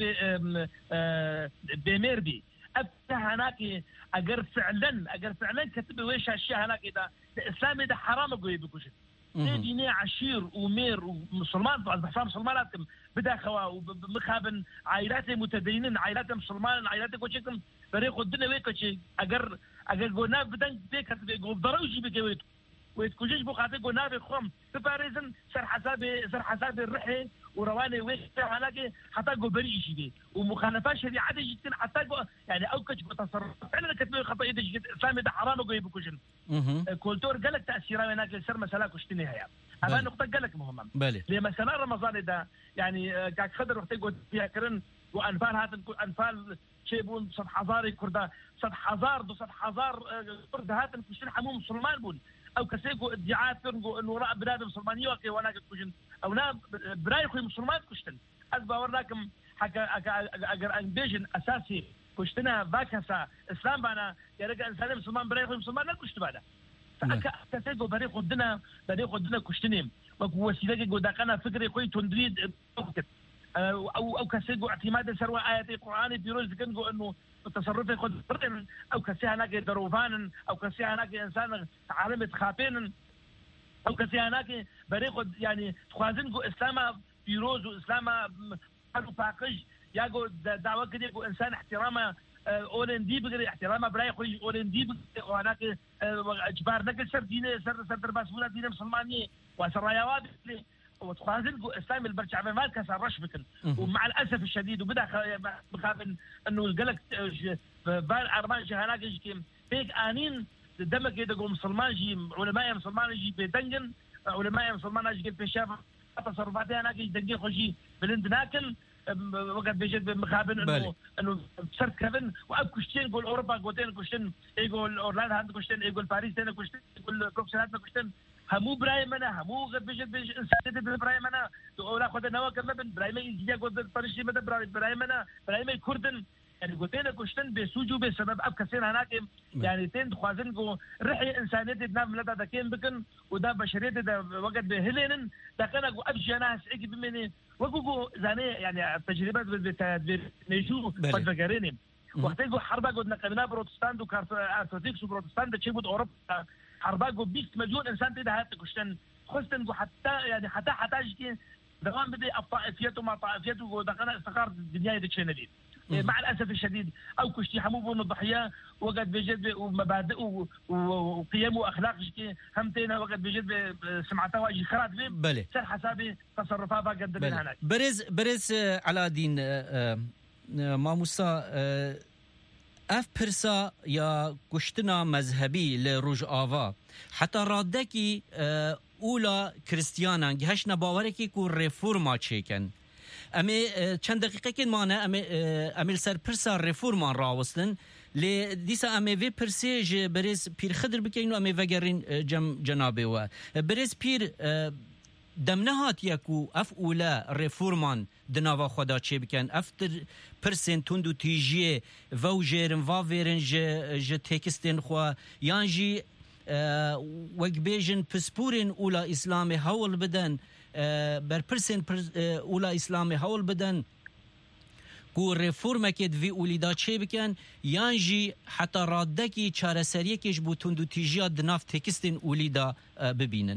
بمربي أب هناك أجر فعلا كتب ويش هالشيء هناك ده الإسلام ده حرام أقول بكشت ديني عشير ومير ومسلمان بعض بحسام مسلماناتكم بدا خوا ومخابن عائلات متدينين عائلات مسلمان عائلات كوشكم فريق الدنيا ويكوشي اگر قلنا بدن بيك ضروجي بجويت ويتكوجيش بقاطع قنابي خم بباريزن سر حساب الرحي ورواني ويش هناك حتى بريء شيء ومخالفات شريعة جدا حتى يعني أوكش تصرف فعلا كتبوا خطأ يدش إسلامي ده حرام وقوي بكوجن كولتور قالك تأثيرات هناك لسر مسألة كشتني هي هذا نقطة قالك مهمة لمسألة رمضان ده يعني كاك خضر وقت يقول فيها كرن وأنفال هذا أنفال شيء بون 100,000 كردا 100,000 كردا هذا كشتن حمو مسلمان بون او كسيكو ادعاءات كنقو انه راه بلاد مسلمانيه وكي وانا كوجن او نا برايخو مسلمان كشتن اسبا وراكم حكا اجر انبيجن اساسي كشتنا باكسا اسلام بانا يرجع انسان مسلمان برايخو مسلمان كشت بعدا كسيكو بريخو دنا كشتنيم وسيله جو دقنا فكري خوي تندريد او كسيكو اعتماد سروى ايات القران في روز كنقو انه التصرف ياخذ فرق او كسي هناك دروفان او كسي هناك انسان عالم خابين او كسي هناك بريق يعني خوازنكو اسلام فيروز واسلام قالوا باقج ياغو دعوه كده انسان احترامه اولندي بغير احترامه برايق اولندي وهناك اجبار نقل سر دين سر درباسونا دين مسلمانيه وسرايوات وتخازنكو اسلام البرشعبه ما كسر رش بكن ومع الاسف الشديد وبدا بخاف انه قالك ارمان هناك كيم هيك انين دمك يدقوا مسلمان جي علماء مسلمان جي بيدنجن علماء مسلمان جي في شاف تصرفات هناك يدقي خوشي بلندناكن وقت بيجد بمخابن انه صار كفن وابكشتين يقول اوروبا قوتين كشتن يقول اورلاند هاند كشتن يقول باريس تاني كشتن يقول بروكسلات كشتن همو برايم انا همو قد بيجد انسان برايم انا ولا خد نوا كمان برايم يجي قد فرشي مد برايم انا برايم كردن يعني قوتين كشتن بسوجو بسبب ابكسين هناك يعني تين خوازن جو رحي انسانيه دنا لدا دكين بكن ودا بشريه دا وقت بهلين دا كان ابجي ناس اجي بمني وقوقو زاني يعني التجربات نيجو فكريني وقت يجوا حرب قد نقلنا بروتستانت وكارثوذكس وبروتستانت تشيبوا اوروبا حرب 100 مليون انسان تدا هات كشتن خستن حتى يعني حتى يجي دوام بدي الطائفيات وما طائفيات ودخلنا استقرار الدنيا ديك شنو مع الاسف الشديد او كشتي حمو بون الضحيه وقد بيجد ومبادئ وقيم واخلاق همتين وقد بيجد سمعتها واجي خرات بيه سر حسابي تصرفات قد هناك برز على دين ما موسى اف پرسا یا کشتنا مذهبی لروج آوا حتی رادکی اولا کریستیانان گهش نباوره که کو رفورما چیکن امی چند دقیقه که مانه امی سر پرسا رفورمان راوستن لی دیسا امی وی پرسی ج برز پیر خدر بکنو امی وگرین جنابه و برز پیر دمنهات یکو اف اولا رفورمان دناوا خدا چه بکن افتر پرسن تندو تیجیه و جرن و ورن ج تکستن خو یان جی وگبیجن پسپورن اولا اسلام حول بدن بر پرسن اولا اسلام حول بدن کو رفورم کد وی اولیدا چه بکن یان جی حتی رادکی چاره سریه کش بو تندو تیجیا دناف تکستن اولیدا ببینن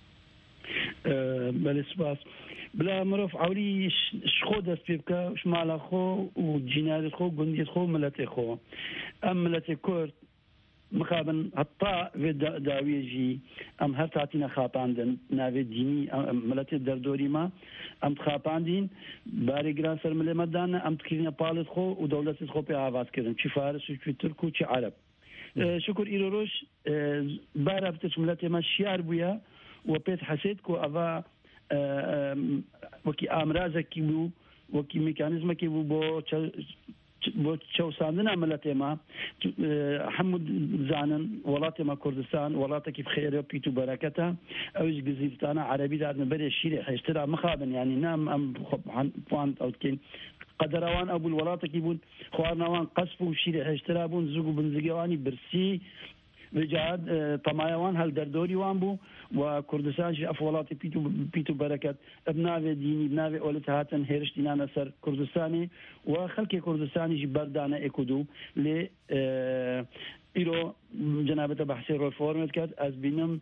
بله سپاس بلا مروف عولی شخو دست بکا شمال خو و جناد خو گندیت خو ملت خو ام ملت کرد مخابن حتی في داوی جی ام هر تعطینا خاپاندن ناوی دینی ملت دردوری ما ام خاپاندین باری گران سر ملی مدان ام تکرین پالت خو و دولت خو پی آواز کردن چی فارس و چی ترک و چی عرب شکر ایروش بارا بتش ملت ما شیار بویا و پیت حسید کو اوا وکی امراضکی بو وکی مکانیزمکی بو بو چوساندنا ملت ما حمد زانن ولات ما كردستان ولاتك بخير بيتو بركتها اوج جزيرتنا عربي دار نبري الشيء حيشترى مخابن يعني نام ام فان او كين قدروان ابو الولاتك يبون خوارنوان قصفوا شيء حيشترى بون زوق بنزقواني برسي وجاد طمايوان هل دردوري وان بو وكردستان شي افولاتي بيتو بركات ابناوي ديني ابناوي اولت هاتن هيرش دينانا سر كردستاني وخلقي كردستاني جي بردانا اكودو ل ايرو جنابته بحثي ريفورم كات از بينم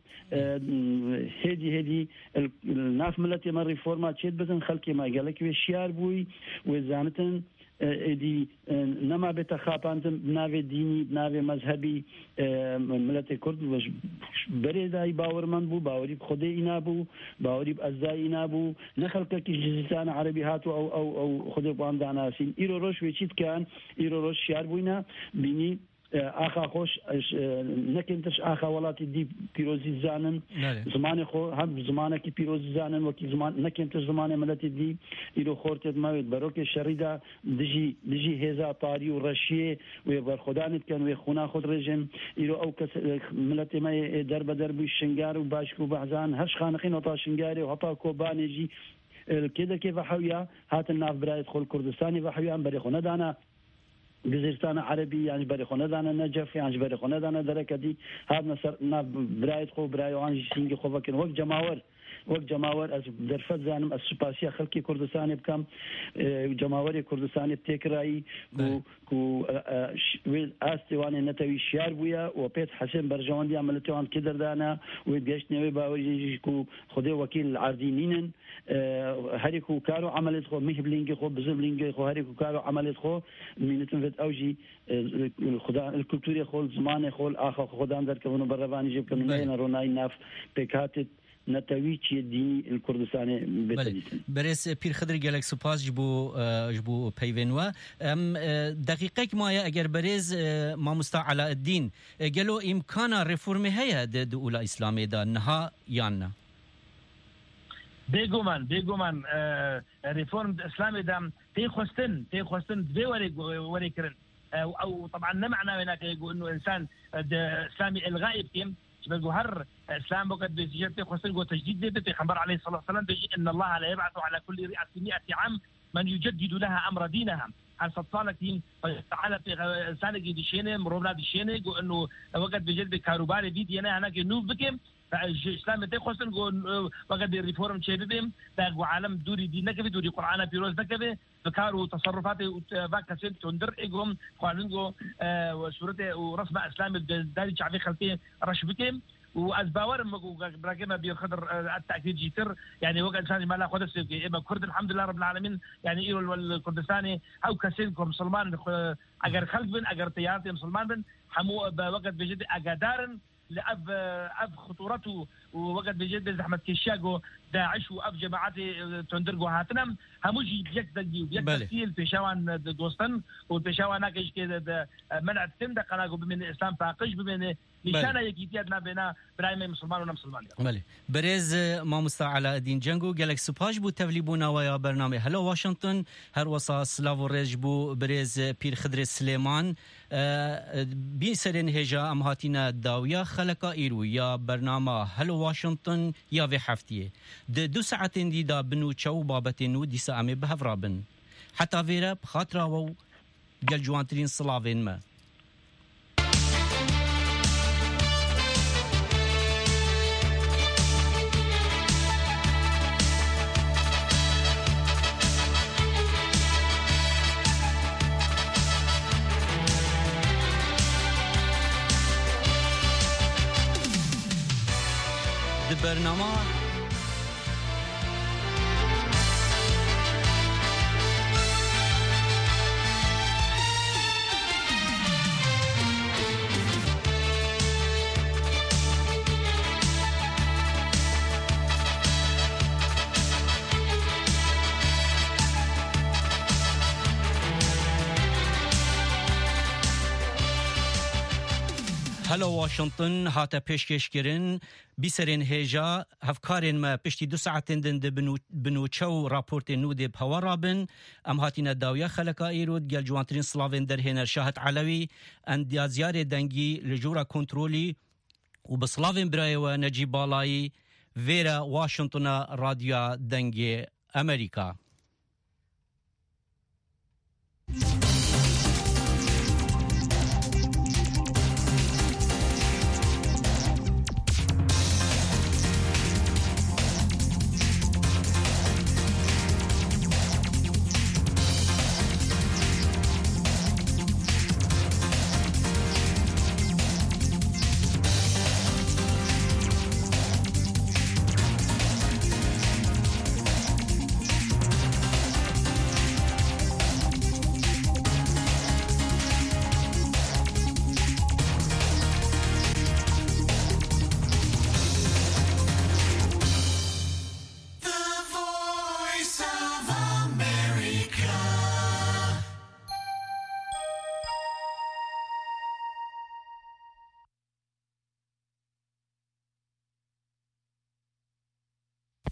هدي الناس ملتي من ريفورمات شد بزن خلقي ما قالك شيار بوي وزانتن دي نما بتخاطان بناوي ديني بناوي مذهبي ملت كرد وش بريداي باور من بو باوري خدي إنابو باوري بأزاي إنابو نخلق كجزستان عربي هاتو أو خدي بوام داناسين إيرو روش ويشيت كان إيرو روش شعر بوينا بيني آخا خوش نكنتش آخا ولاتي دي بيروزي زانن زمان خو هم زمانه كي بيروزي زانن وكي زمان نكنتش زمانه ملتي دي إلو خورتت ماويد بروك الشريدة دجي هزا طاري ورشيه ويبر خدانت كان ويخونا خد رجم إلو أو كس ملتي ما درب درب الشنجار وباشكو بعزان هش خانقين وطا شنجاري وهطا كوباني جي كده كيف حويا هات الناف برايت خل كردستاني وحويا بري خونا دانا جزيرتان عربي يعني بري خونا دانا نجف يعني بري خونا دانا دركدي هاد نصر ناف برايت خو برايو عن سينجي خو فكن وقت جماور از درفت زانم از سپاسیا خلکی کردستانی بکم جماوری کردستانی بتکرایی کو استوان نتوی شیار بویا و پیت حسن برجواندی عملتوان کدر دانا و گشت نوی باوری کو خدای وکیل عردینین هری کو کارو عملت خو مهبلینگ خو بزبلینگ خو هری کو کارو عملت خو مینتون فت اوجی خدا الکلتوری خو زمان خو اخ خدام در کونو بروانی جب کنو نه رونای ناف پکات نتویچ دینی الکردستان بتدیسن برس پیر خضر گلک سپاس جبو پیونوا دقیقه مایا اگر برز ما مستعلا الدین گلو امکان رفرمه هيا دوله اسلامی دا نها یاننا بيجومان ريفورم اسلامي دام تيخوستن دبي وري كرن او طبعا نمعنا هناك يقول انه انسان اسلامي الغائب تيم بقول هر اسلام بقد بيجي خصن جو تجديد بيت خبر عليه الصلاه والسلام بيجي ان الله لا يبعث على كل رئه 100 عام من يجدد لها امر دينها عن صالتين تعالى في انسان دي شينه مرونا دي شينه جو انه وقت بيجي بكاروباري دي انا هناك نوف بكم فالاسلام تي خصن جو وقت الريفورم شيبهم باغ عالم دوري دي نكبي دوري قران بيروز نكبي فكاروا تصرفات باكاسين تندر اجهم قالوا وسورته ورسم اسلام داري شعبي خلتي رشبكم وازباور براكما بيخضر التاكيد جيتر يعني وقت ثاني ما لا خدس اما كرد الحمد لله رب العالمين يعني ايرو الكردستاني او كسينكم مسلمان اگر خلق بن اگر تيارتي مسلمان بن حمو بوقت بجد اقدارن لأب خطورته ووقت بجد زحمة كيشاغو داعش وأب جماعاتي تندرجو هاتنم هموجي بيكتجي وبيكتسيل بيشاوان دوستن وبيشاوان ناكش كده منع التندق قناقو بمن الإسلام فاقش بمن نشانة يكيتيادنا بينا برايمي مسلمان ونا مسلمان مالي بريز ما مستعلا الدين جنگو قالك سباش بو تفليبونا ويا برنامج هلو واشنطن هر وصا سلافو رجبو بريز بير خضر سليمان بين سرين هجا ام هاتينا داويا خلقا ايرو يا برنامج هلو واشنطن يا في حفتيه دو ساعتين دي دا بنو تشو بابتينو دي سامي بهفرابن حتى فيرا بخاطرا و قال جوانترين صلافين ما برنامه هلو واشنطن هاتا پیشکشکرین بیسرین هجا هفکارین ما پشتی 2 ساعتين دن بنو چو راپورت نود بهوا رابن ام هاتینا داویا خلقا ایرود گل جوانترین سلاوین در هنر شاهد علوی اندیازیار دنگی لجورا کنترولی و بسلاوین برای و نجیب بالایی ویرا واشنطن رادیو دنگی امریکا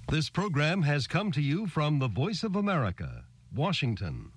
This program has come to you from the Voice of America, Washington.